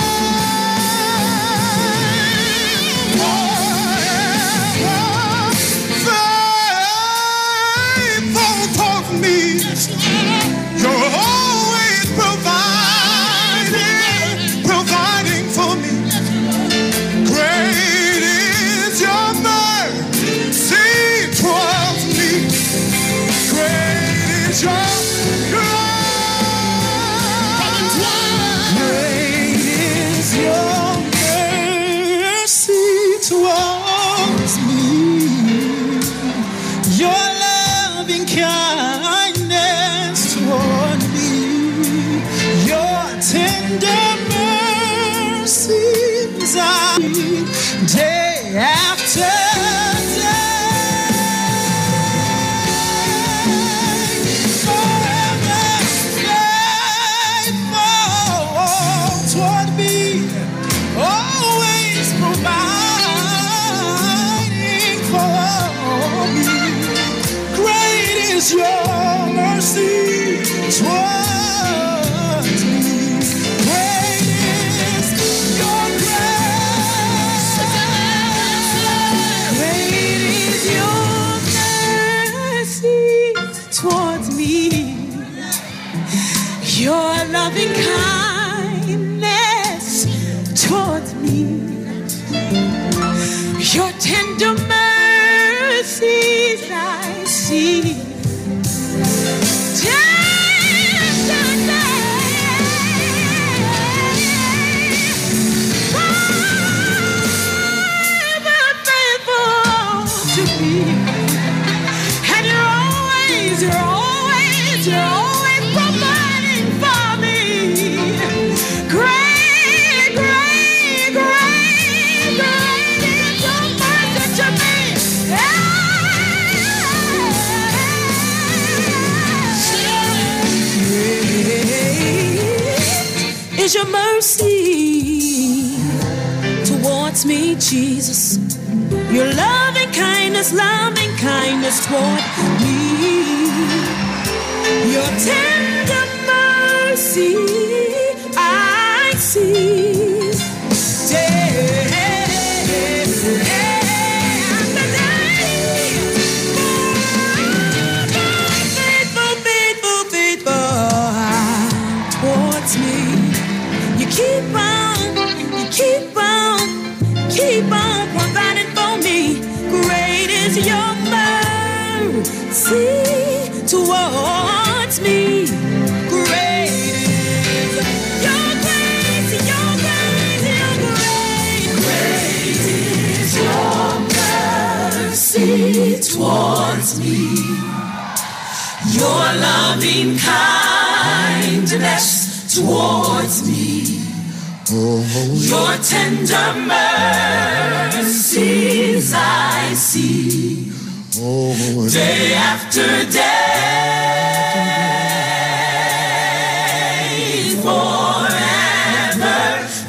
Faithful towards me, you're always providing for me. Great is your mercy towards me. Great is your grace. Great is your mercy towards me. Your loving kindness toward me. Your tender mercies I see day after day. Forever faithful toward me, always providing for me. Great is your mercy towards me. Great is your grace. Great is your mercy towards me. Your loving kindness towards me. Your tender mercies I see you're always providing for me. Great, great, great, great is your mercy to me. Is your mercy towards me, Jesus? Your loving kindness toward me. Your tender mercy I see day after day. Faithful, faithful, faithful towards me. You keep on providing for me. Great is your mercy towards me. Great is your grace, your grace, your grace. Great is your mercy towards me. Your loving kindness towards me. Your tender mercies I see day after day, forever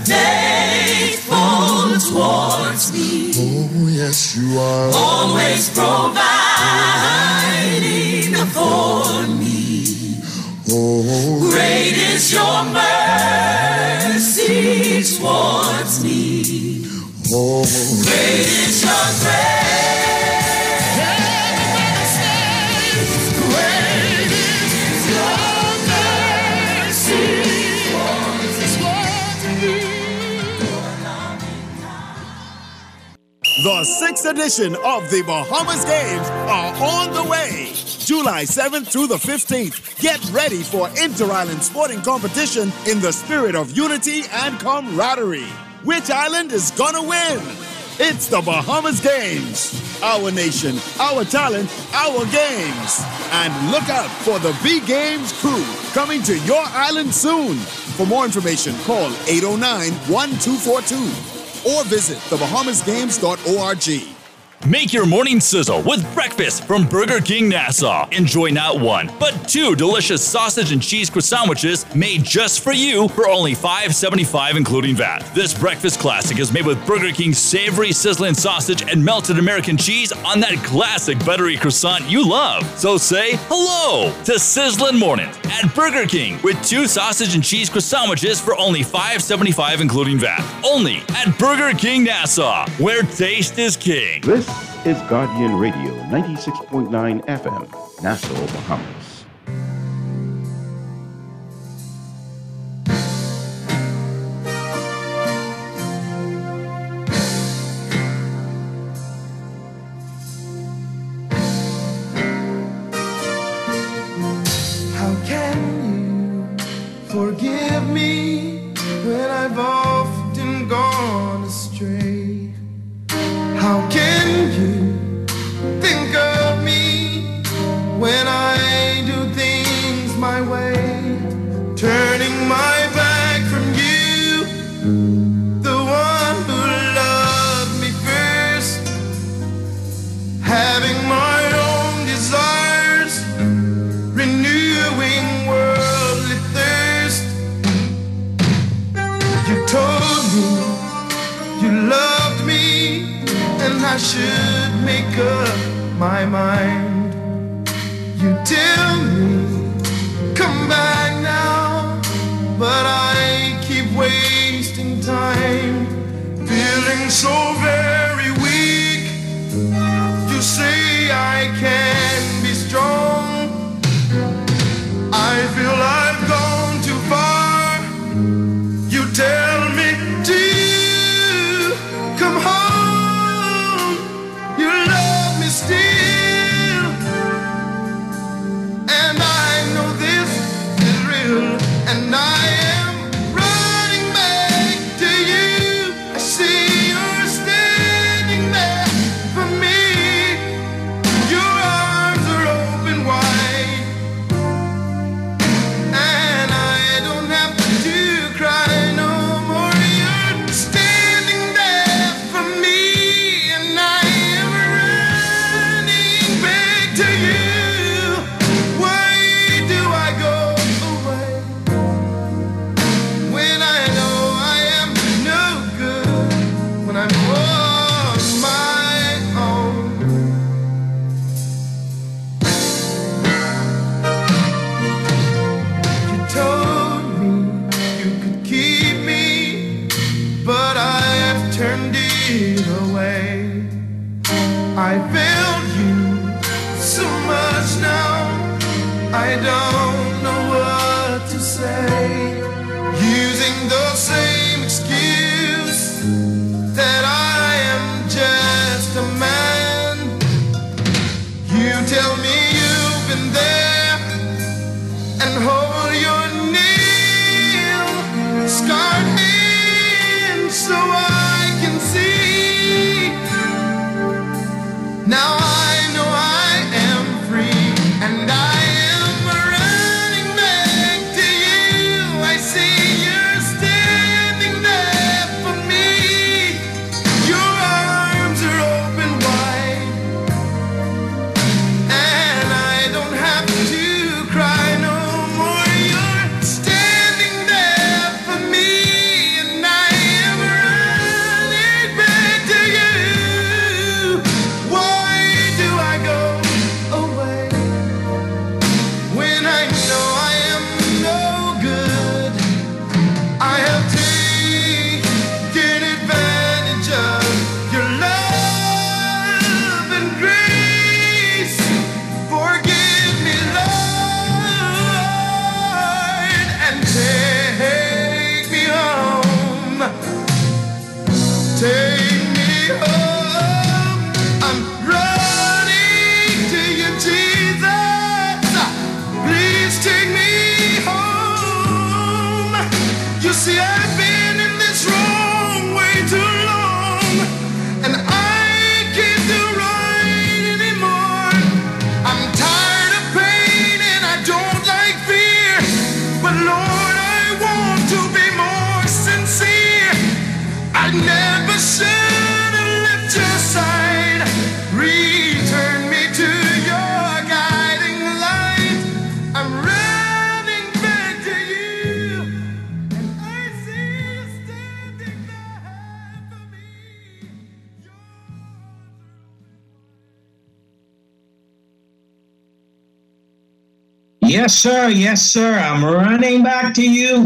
faithful towards me. Oh, yes, you are. Always providing for me. Oh, great is your mercy towards me. oh, Great is your grace. Great is your mercy towards me. The 6th edition of the Bahamas Games are on the way. July 7th through the 15th. Get ready for inter-island sporting competition in the spirit of unity and camaraderie. Which island is gonna win? It's the Bahamas Games. Our nation, our talent, our games. And look out for the B-Games crew coming to your island soon. For more information, call 809-1242 or visit thebahamasgames.org. Make your morning sizzle with breakfast from Burger King Nassau. Enjoy not one, but 2 delicious sausage and cheese croissantwiches made just for you for only $5.75 including VAT. This breakfast classic is made with Burger King's savory sizzling sausage and melted American cheese on that classic buttery croissant you love. So say hello to Sizzlin' Mornings at Burger King with 2 sausage and cheese croissantwiches for only $5.75 including VAT. Only at Burger King Nassau, where taste is king. This is Guardian Radio 96.9 FM, Nassau, Bahamas. How can you forgive me when I've often gone astray? How can you think of me when I do things my way? Turning my back from you, the one who loved me first. Having my own desires, renewing worldly thirst. You told me you loved me, and I should make up my mind. You tell me, come back now, but I keep wasting time, feeling so very weak. You say I can be strong. I feel I've gone too far. You tell me to come home. You love me still, and I know this is real, and I am running back to you. I see you're standing there for me. Your arms are open wide. I don't know what to say. Using the same excuse that I am just a man. You tell me you've been there and hold your nail scarred hand so I can see. Now I know I am free and I am running back to you. I see you're standing there for me. Your arms are open wide and I don't have to cry no more. You're standing there for me and I am running back to you. Why do I go away when I know I am no good? I have taken advantage of your love and grace. Forgive me, Lord, and take me home. Take me home. I'm running to you, Jesus. Please take me home. You see, I've been in this wrong way too long, and I can't do right anymore. I'm tired of pain and I don't like fear, but Lord, I want to be more sincere. I never should have left your side. Return me to your guiding light. I'm running back to you, and I see you standing there for me. Yes, sir. Yes, sir. I'm running back to you.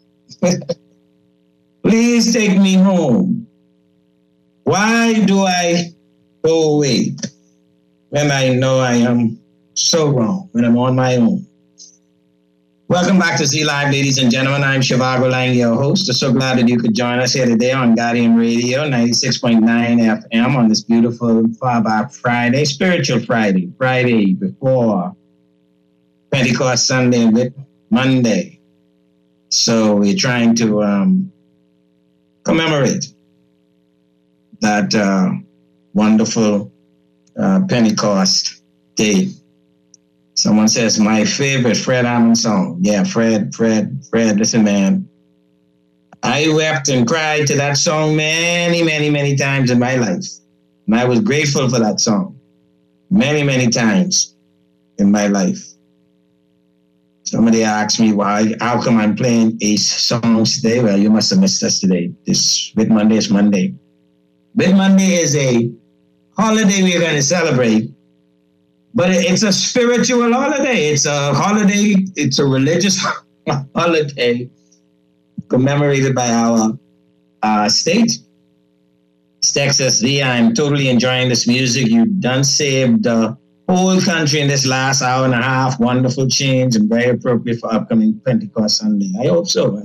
Please take me home. Why do I go away when I know I am so wrong, when I'm on my own? Welcome back to Z Live, ladies and gentlemen. I'm Shivago Lang, your host. I'm so glad that you could join us here today on Guardian Radio, 96.9 FM on this beautiful Far Back Friday, Spiritual Friday, Friday before Pentecost Sunday with Monday. So we're trying to commemorate that wonderful Pentecost day. Someone says, my favorite Fred Hammond song. Yeah, Fred, listen, man. I wept and cried to that song many, many, many times in my life. And I was grateful for that song many, many times in my life. Somebody asked me how come I'm playing Ace songs today? Well, you must have missed us today. This Whit Monday is Monday. Whit Monday is a holiday we're going to celebrate, but it's a spiritual holiday. It's a holiday. It's a religious holiday commemorated by our state. It's Texas V. I'm totally enjoying this music. You've done saved the whole country in this last hour and a half. Wonderful change and very appropriate for upcoming Pentecost Sunday. I hope so.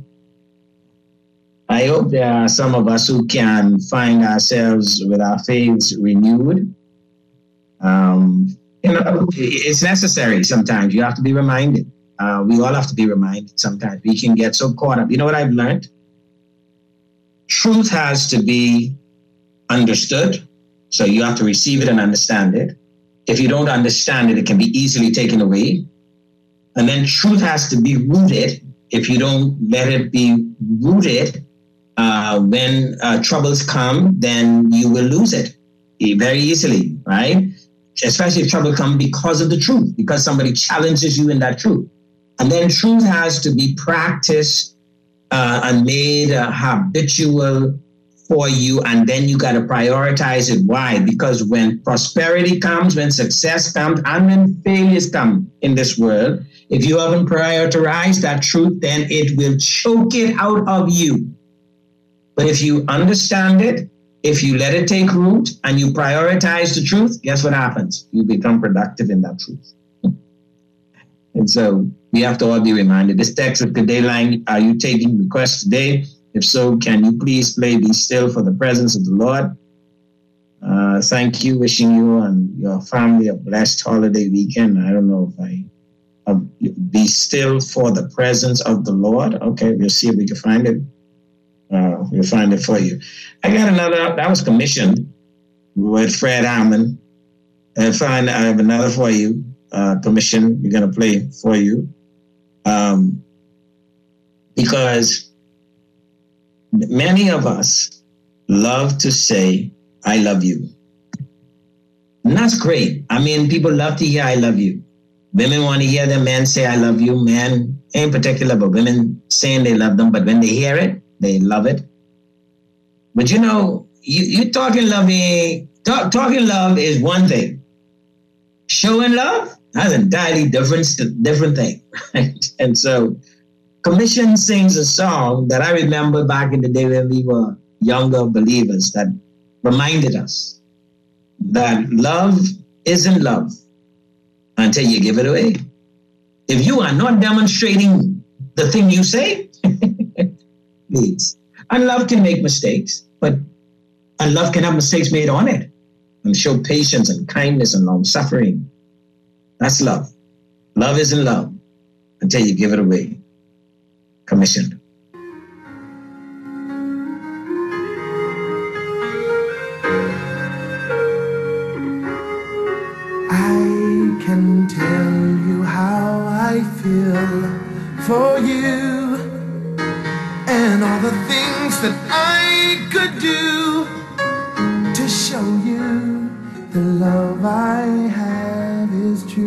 I hope there are some of us who can find ourselves with our faiths renewed. It's necessary sometimes. You have to be reminded. We all have to be reminded sometimes. We can get so caught up. You know what I've learned? Truth has to be understood. So you have to receive it and understand it. If you don't understand it, it can be easily taken away. And then truth has to be rooted. If you don't let it be rooted, when troubles come, then you will lose it very easily, right? Especially if trouble comes because of the truth, because somebody challenges you in that truth. And then truth has to be practiced and made habitual for you, and then you got to prioritize it. Why? Because when prosperity comes, when success comes, and when failures come in this world, if you haven't prioritized that truth, then it will choke it out of you. But if you understand it, if you let it take root and you prioritize the truth, guess what happens? You become productive in that truth. And so we have to all be reminded. This text of the day line, are you taking requests today? If so, can you please play Be Still for the Presence of the Lord? Thank you. Wishing you and your family a blessed holiday weekend. I don't know if Be Still for the Presence of the Lord. Okay, we'll see if we can find it. We'll find it for you. I got another, that was commissioned with Fred Hammond. I have another for you. Commission, we're going to play for you. Because many of us love to say, I love you. And that's great. I mean, people love to hear I love you. Women want to hear their men say I love you. Men, in particular, but women saying they love them. But when they hear it, they love it. But you know, you talking love is one thing. Showing love, that's an entirely different thing. Right? And so Commission sings a song that I remember back in the day when we were younger believers that reminded us that love isn't love until you give it away. If you are not demonstrating the thing you say, please. And love can make mistakes, and love can have mistakes made on it and show patience and kindness and long suffering. That's love. Love isn't love until you give it away. Commission. I can tell you how I feel for you and all the things that I could do to show you the love I have is true.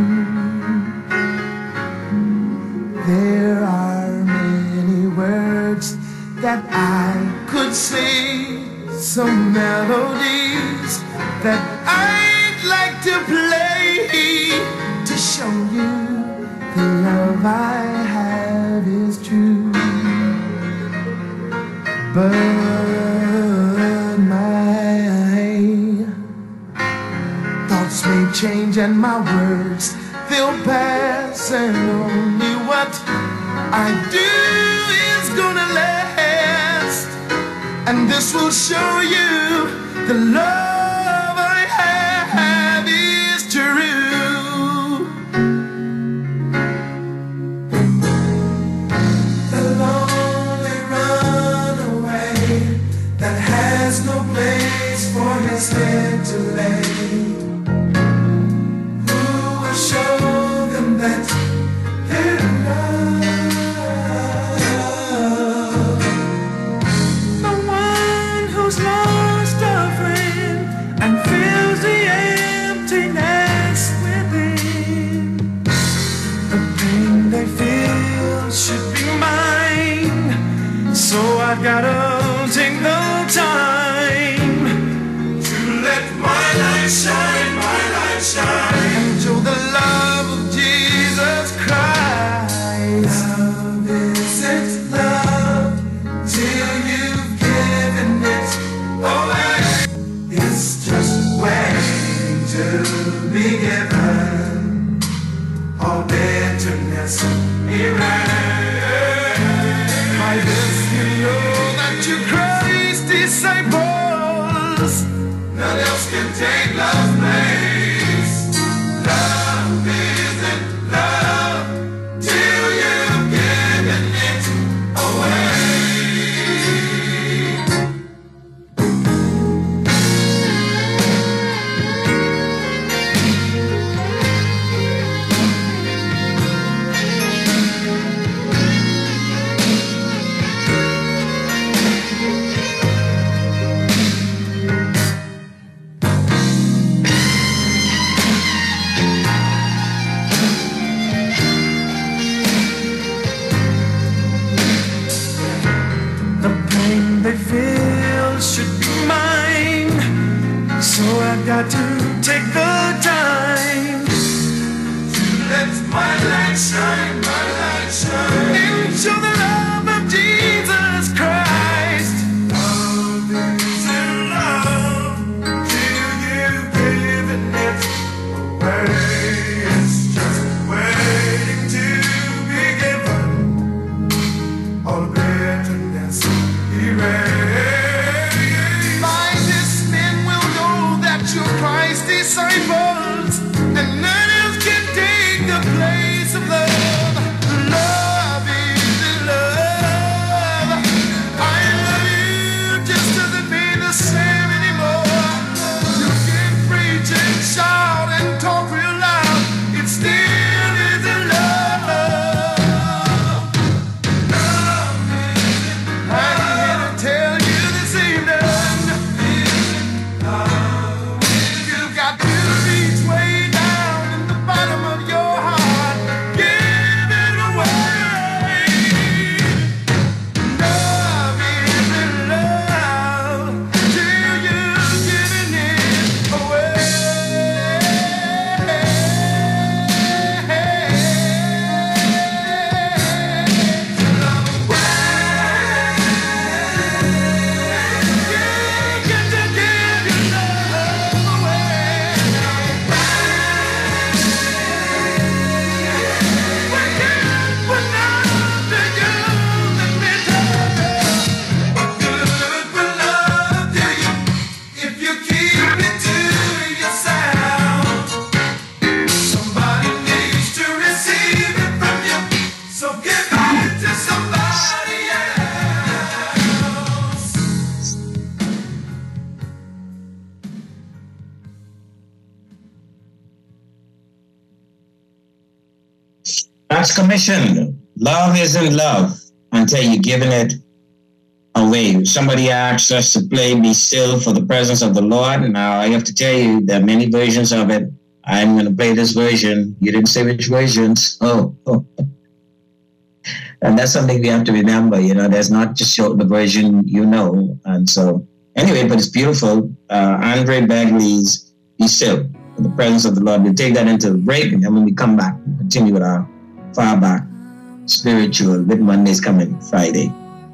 There are many words that I could say, some melodies that I'd like to play to show you the love I have is true. But my thoughts may change and my words, they'll pass, and only what I do is gonna last. And this will show you the love I have is true. The lonely runaway that has no place for his head to lay, who will show them that they're loved. The one who's lost a friend and feels the emptiness within. The pain they feel should be mine, so I've gotta take the time to let my light shine, and show the love of Jesus Christ. Love isn't love till you've given it away. It's just waiting to be given. All bitterness erased. By this you know that you're Christ's disciples. None else can take love's place. Love isn't love till you've given it away. The pain they feel should be mine, so I've got to take the time to let my light shine, and show the love of Jesus Christ. Love isn't love till you've given it away. It's just waiting That's commission. Love isn't love until you're giving it away. Somebody asked us to play Be Still for the Presence of the Lord. Now, I have to tell you, there are many versions of it. I'm going to play this version. You didn't say which versions. Oh. And that's something we have to remember. There's not just the version And so, anyway, but it's beautiful. Andre Bagley's Be Still for the Presence of the Lord. We'll take that into the break, and then when we come back, we'll continue with our Far Back Spiritual with Mondays coming Friday.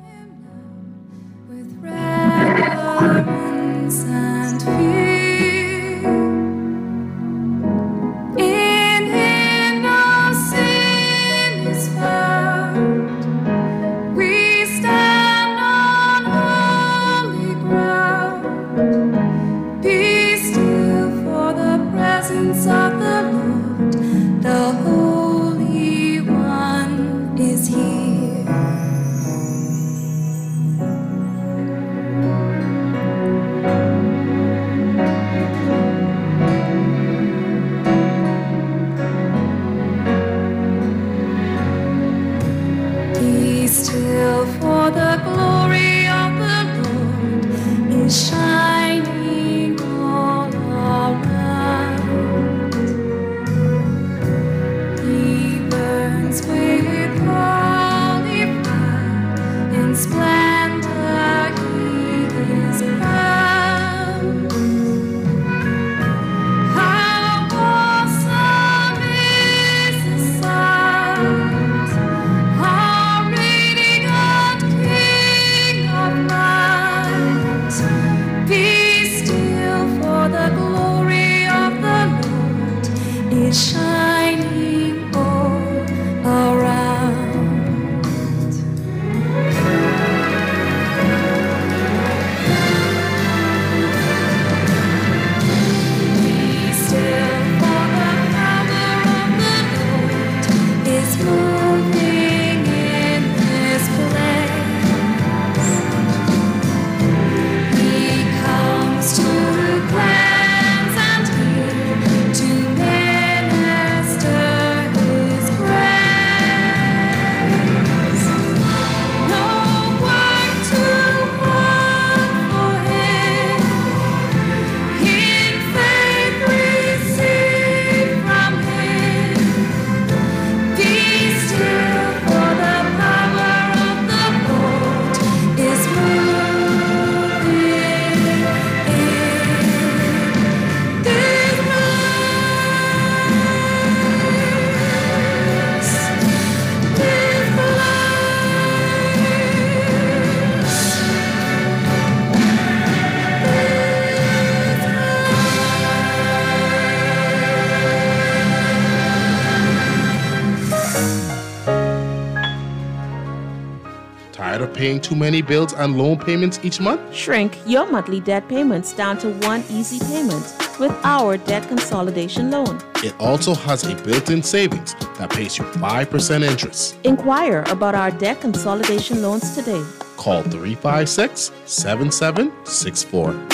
Paying too many bills and loan payments each month? Shrink your monthly debt payments down to one easy payment with our debt consolidation loan. It also has a built-in savings that pays you 5% interest. Inquire about our debt consolidation loans today. Call 356-7764.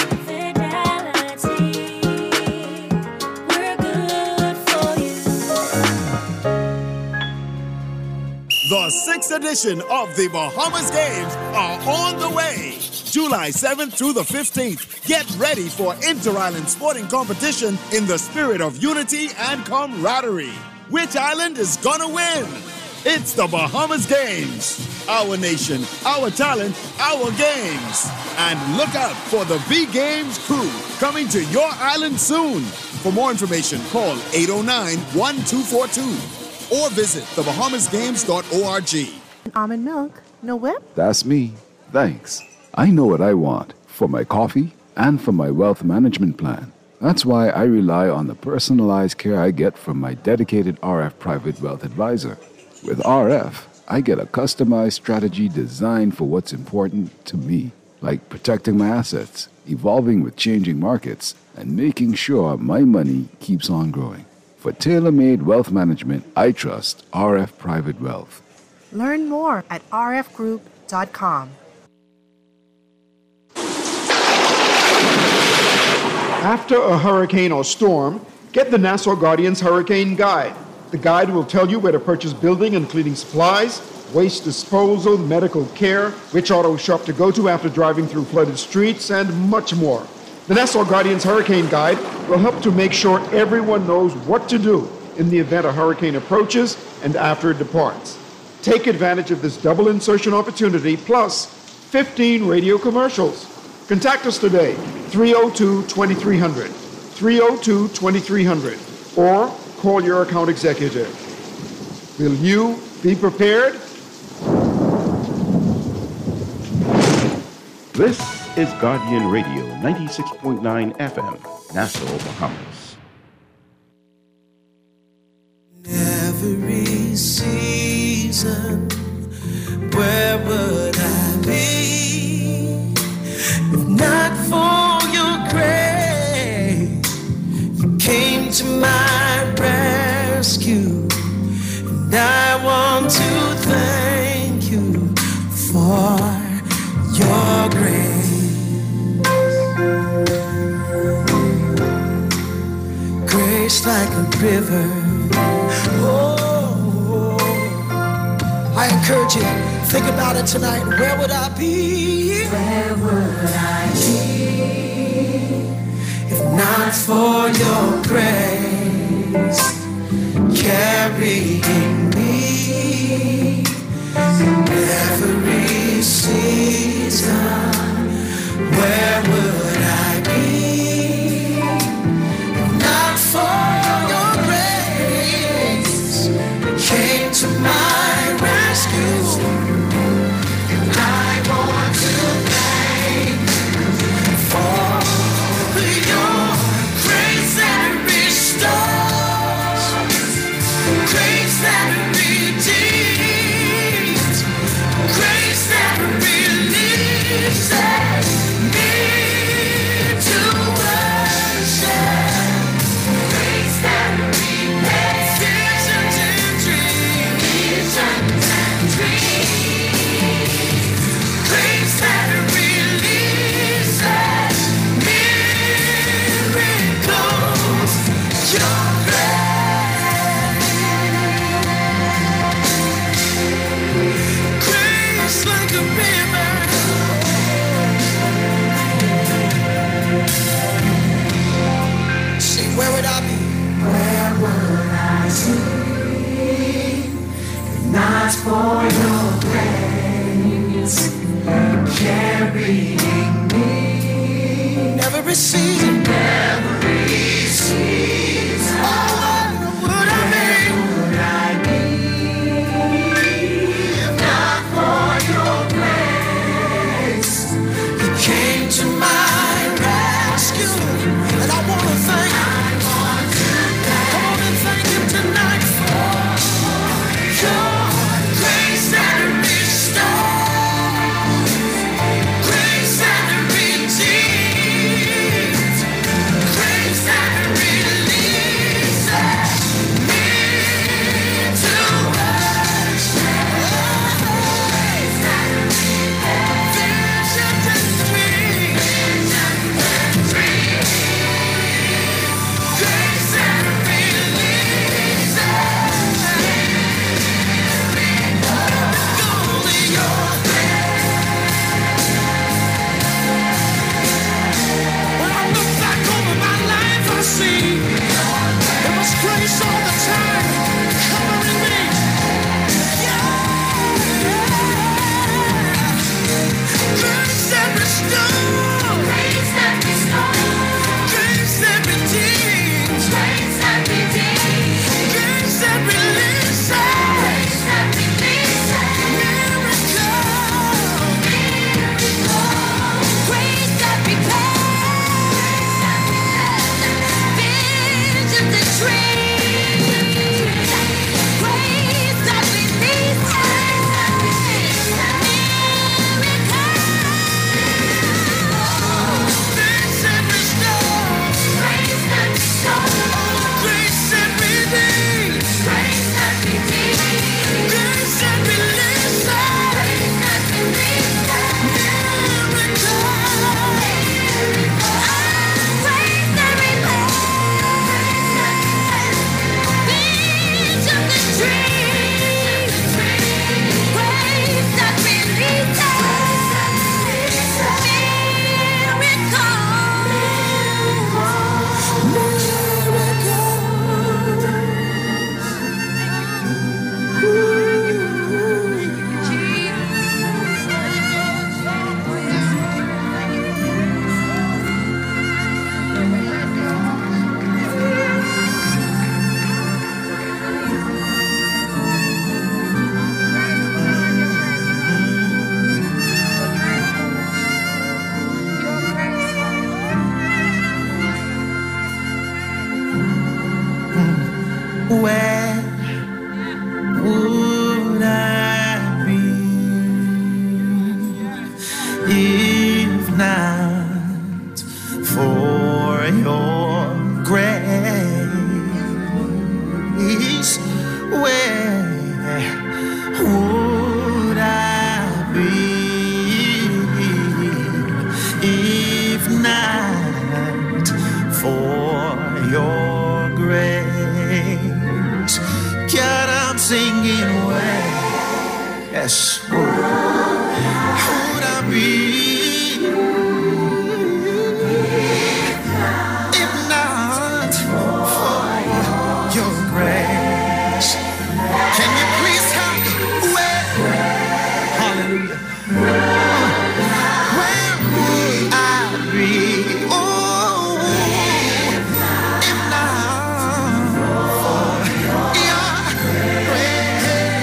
The 6th edition of the Bahamas Games are on the way. July 7th through the 15th. Get ready for inter-island sporting competition in the spirit of unity and camaraderie. Which island is gonna win? It's the Bahamas Games. Our nation, our talent, our games. And look out for the B-Games crew coming to your island soon. For more information, call 809-1242. or visit thebahamasgames.org. Almond milk, no whip? That's me. Thanks. I know what I want for my coffee and for my wealth management plan. That's why I rely on the personalized care I get from my dedicated RF Private Wealth Advisor. With RF, I get a customized strategy designed for what's important to me, like protecting my assets, evolving with changing markets, and making sure my money keeps on growing. For tailor-made wealth management, I trust RF Private Wealth. Learn more at rfgroup.com. After a hurricane or storm, get the Nassau Guardian's Hurricane Guide. The guide will tell you where to purchase building and cleaning supplies, waste disposal, medical care, which auto shop to go to after driving through flooded streets, and much more. The Nassau Guardian's Hurricane Guide will help to make sure everyone knows what to do in the event a hurricane approaches and after it departs. Take advantage of this double insertion opportunity plus 15 radio commercials. Contact us today, 302-2300, 302-2300, or call your account executive. Will you be prepared? This is Guardian Radio 96.9 FM, Nassau, Bahamas. Every season, where would I be if not for your grace? You came to my rescue, and I want to thank you for your grace. Grace like a river. Oh, I encourage you, think about it tonight. Where would I be? Where would I be if not for your grace carrying me in every season? Where would I be if not for your grace came to my rescue? And I want to thank you for your grace that restores, grace that redeems, grace that relieves me to worship, grace that repays visions and dreams, grace that releases miracles. Your grace like a river. Say, where would I be? Where would I be if not for your grace carrying me? Every season, every season. Oh, where would I be? If not for your grace, you came to my rescue, and I want to thank you. Come on and thank him tonight for your grace that restores, grace that redeems, singing away. Yes, would I be if not for your grace? Can you please help me? Hallelujah. Where would I be? Oh, if not for your grace.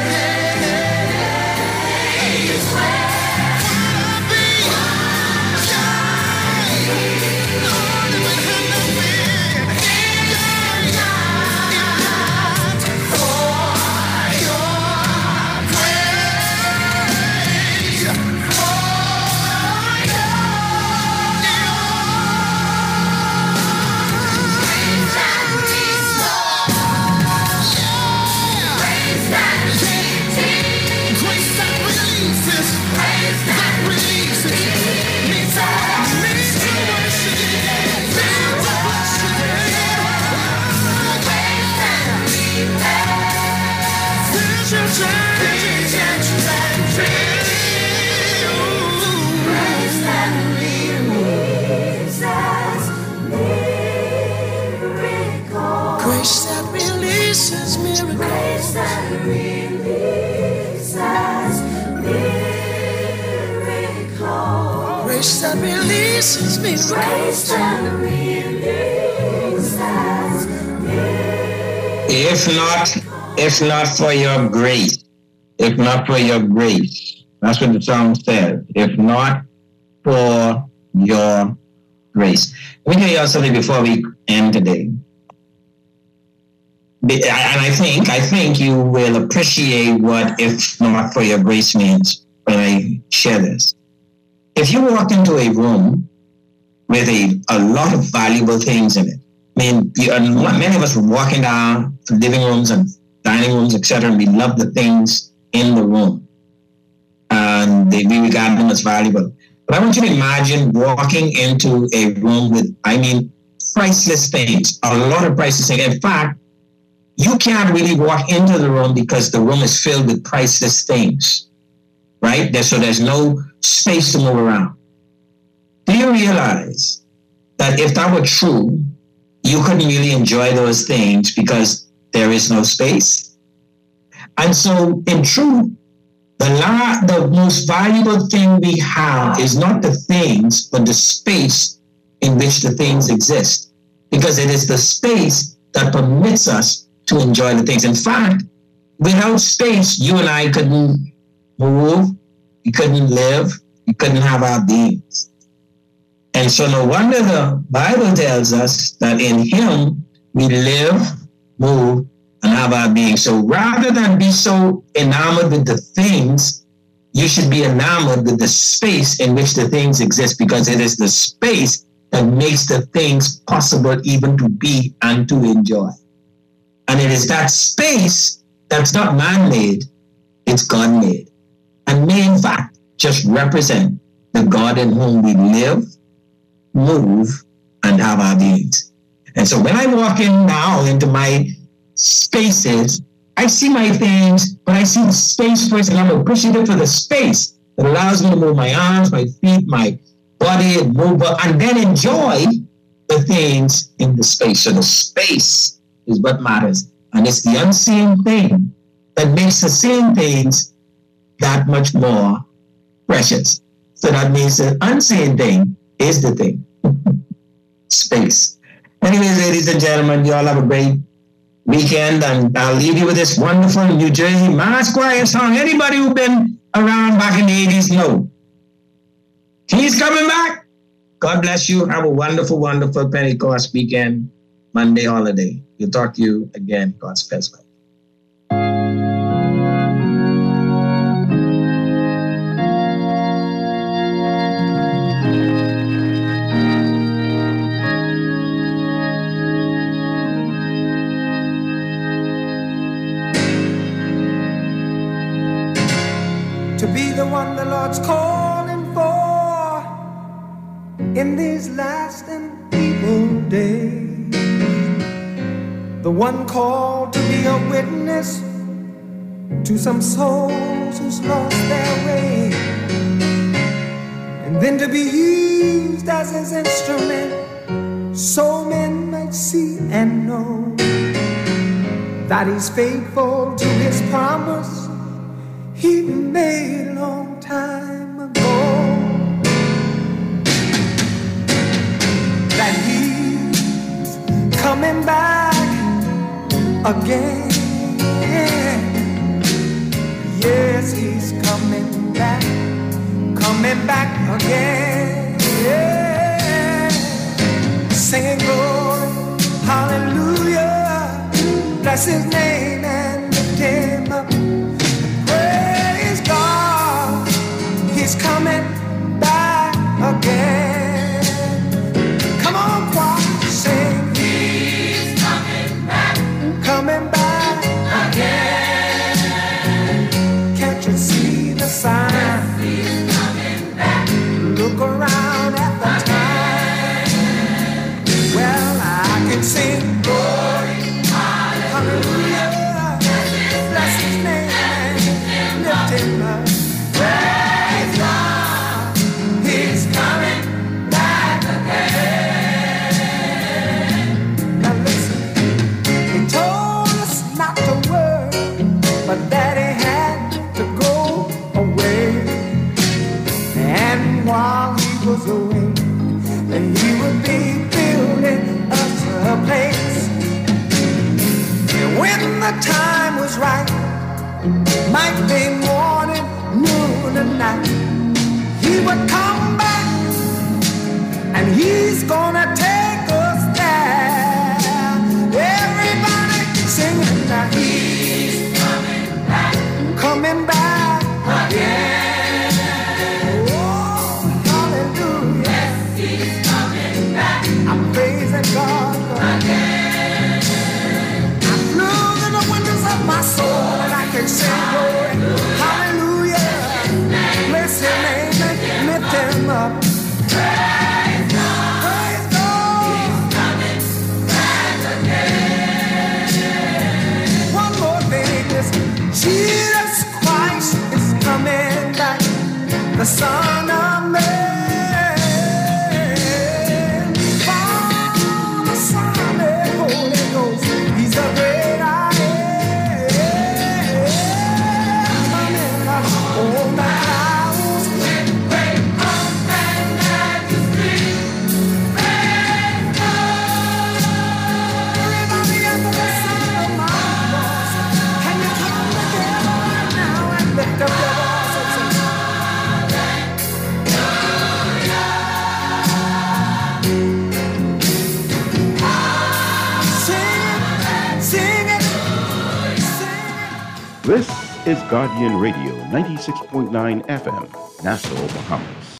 Grace that releases miracles. Grace that releases miracles. Grace that releases miracles. Grace that releases miracles. If not for your grace, if not for your grace, that's what the song says. If not for your grace. Let me tell you something before we end today. And I think you will appreciate what "if not for your grace" means when I share this. If you walk into a room with a lot of valuable things in it, I mean, many of us were walking down to living rooms and dining rooms, etc., and we love the things in the room, and we regard them as valuable. But I want you to imagine walking into a room with, priceless things, a lot of priceless things. In fact, you can't really walk into the room because the room is filled with priceless things, right? So there's no space to move around. Do you realize that if that were true, you couldn't really enjoy those things because there is no space? And so in truth, the most valuable thing we have is not the things, but the space in which the things exist. Because it is the space that permits us to enjoy the things. In fact, without space, you and I couldn't move, we couldn't live, we couldn't have our beings. And so no wonder the Bible tells us that in Him we live, move, and have our being. So rather than be so enamored with the things, you should be enamored with the space in which the things exist, because it is the space that makes the things possible even to be and to enjoy. And it is that space that's not man-made, it's God-made. And may, in fact, just represent the God in whom we live, move, and have our beings. And so when I walk in now into my spaces, I see my things, but I see the space first, and I'm appreciative for the space that allows me to move my arms, my feet, my body, and move, and then enjoy the things in the space. So the space is what matters. And it's the unseen thing that makes the seen things that much more precious. So that means the unseen thing is the thing. Space. Anyways, ladies and gentlemen, you all have a great weekend, and I'll leave you with this wonderful New Jersey Mass Choir song. Anybody who's been around back in the 80s know. He's coming back. God bless you. Have a wonderful, wonderful Pentecost weekend, Monday holiday. We'll talk to you again, God's best way. To be the one the Lord's calling for in these last and evil days. The one called to be a witness to some souls who's lost their way, and then to be used as his instrument, so men might see and know that he's faithful to his promise he made a long time ago, that he's coming back again. Yes, he's coming back again. Yeah. Singing glory, hallelujah, bless his name and lift him up. Praise God, he's coming back again. Come on, choir, sing. He's coming back again. Can't you see the sign? Yes, he's coming back. Look around at the time. Well, I can sing glory, hallelujah, bless his name and lift him up. Praise God, he's coming back again. Now listen, he told us not to worry, but that he had to go away. And while he was away, he would be building us a place. And when the time was right, might be morning, noon, and night, he would come back, and he's gonna take us there. Everybody singing now, he's coming back again. Oh, hallelujah. Yes, he's coming back. I'm praising God again. I'm losing the windows of my soul, and I can sing glory, hallelujah. Bless his name and lift him up. Praise God. Praise God. He's coming back again. One more thing, listen. Jesus Christ is coming back, the Son of Man. Father, Son, and Holy Ghost, he's the great I am. Coming up on the clouds with great pomp and majesty. Praise God. Everybody under the sound of my voice, can you come together right now and lift up your voice and sing? Sing it, sing it. This is Guardian Radio 96.9 FM, Nassau, Bahamas.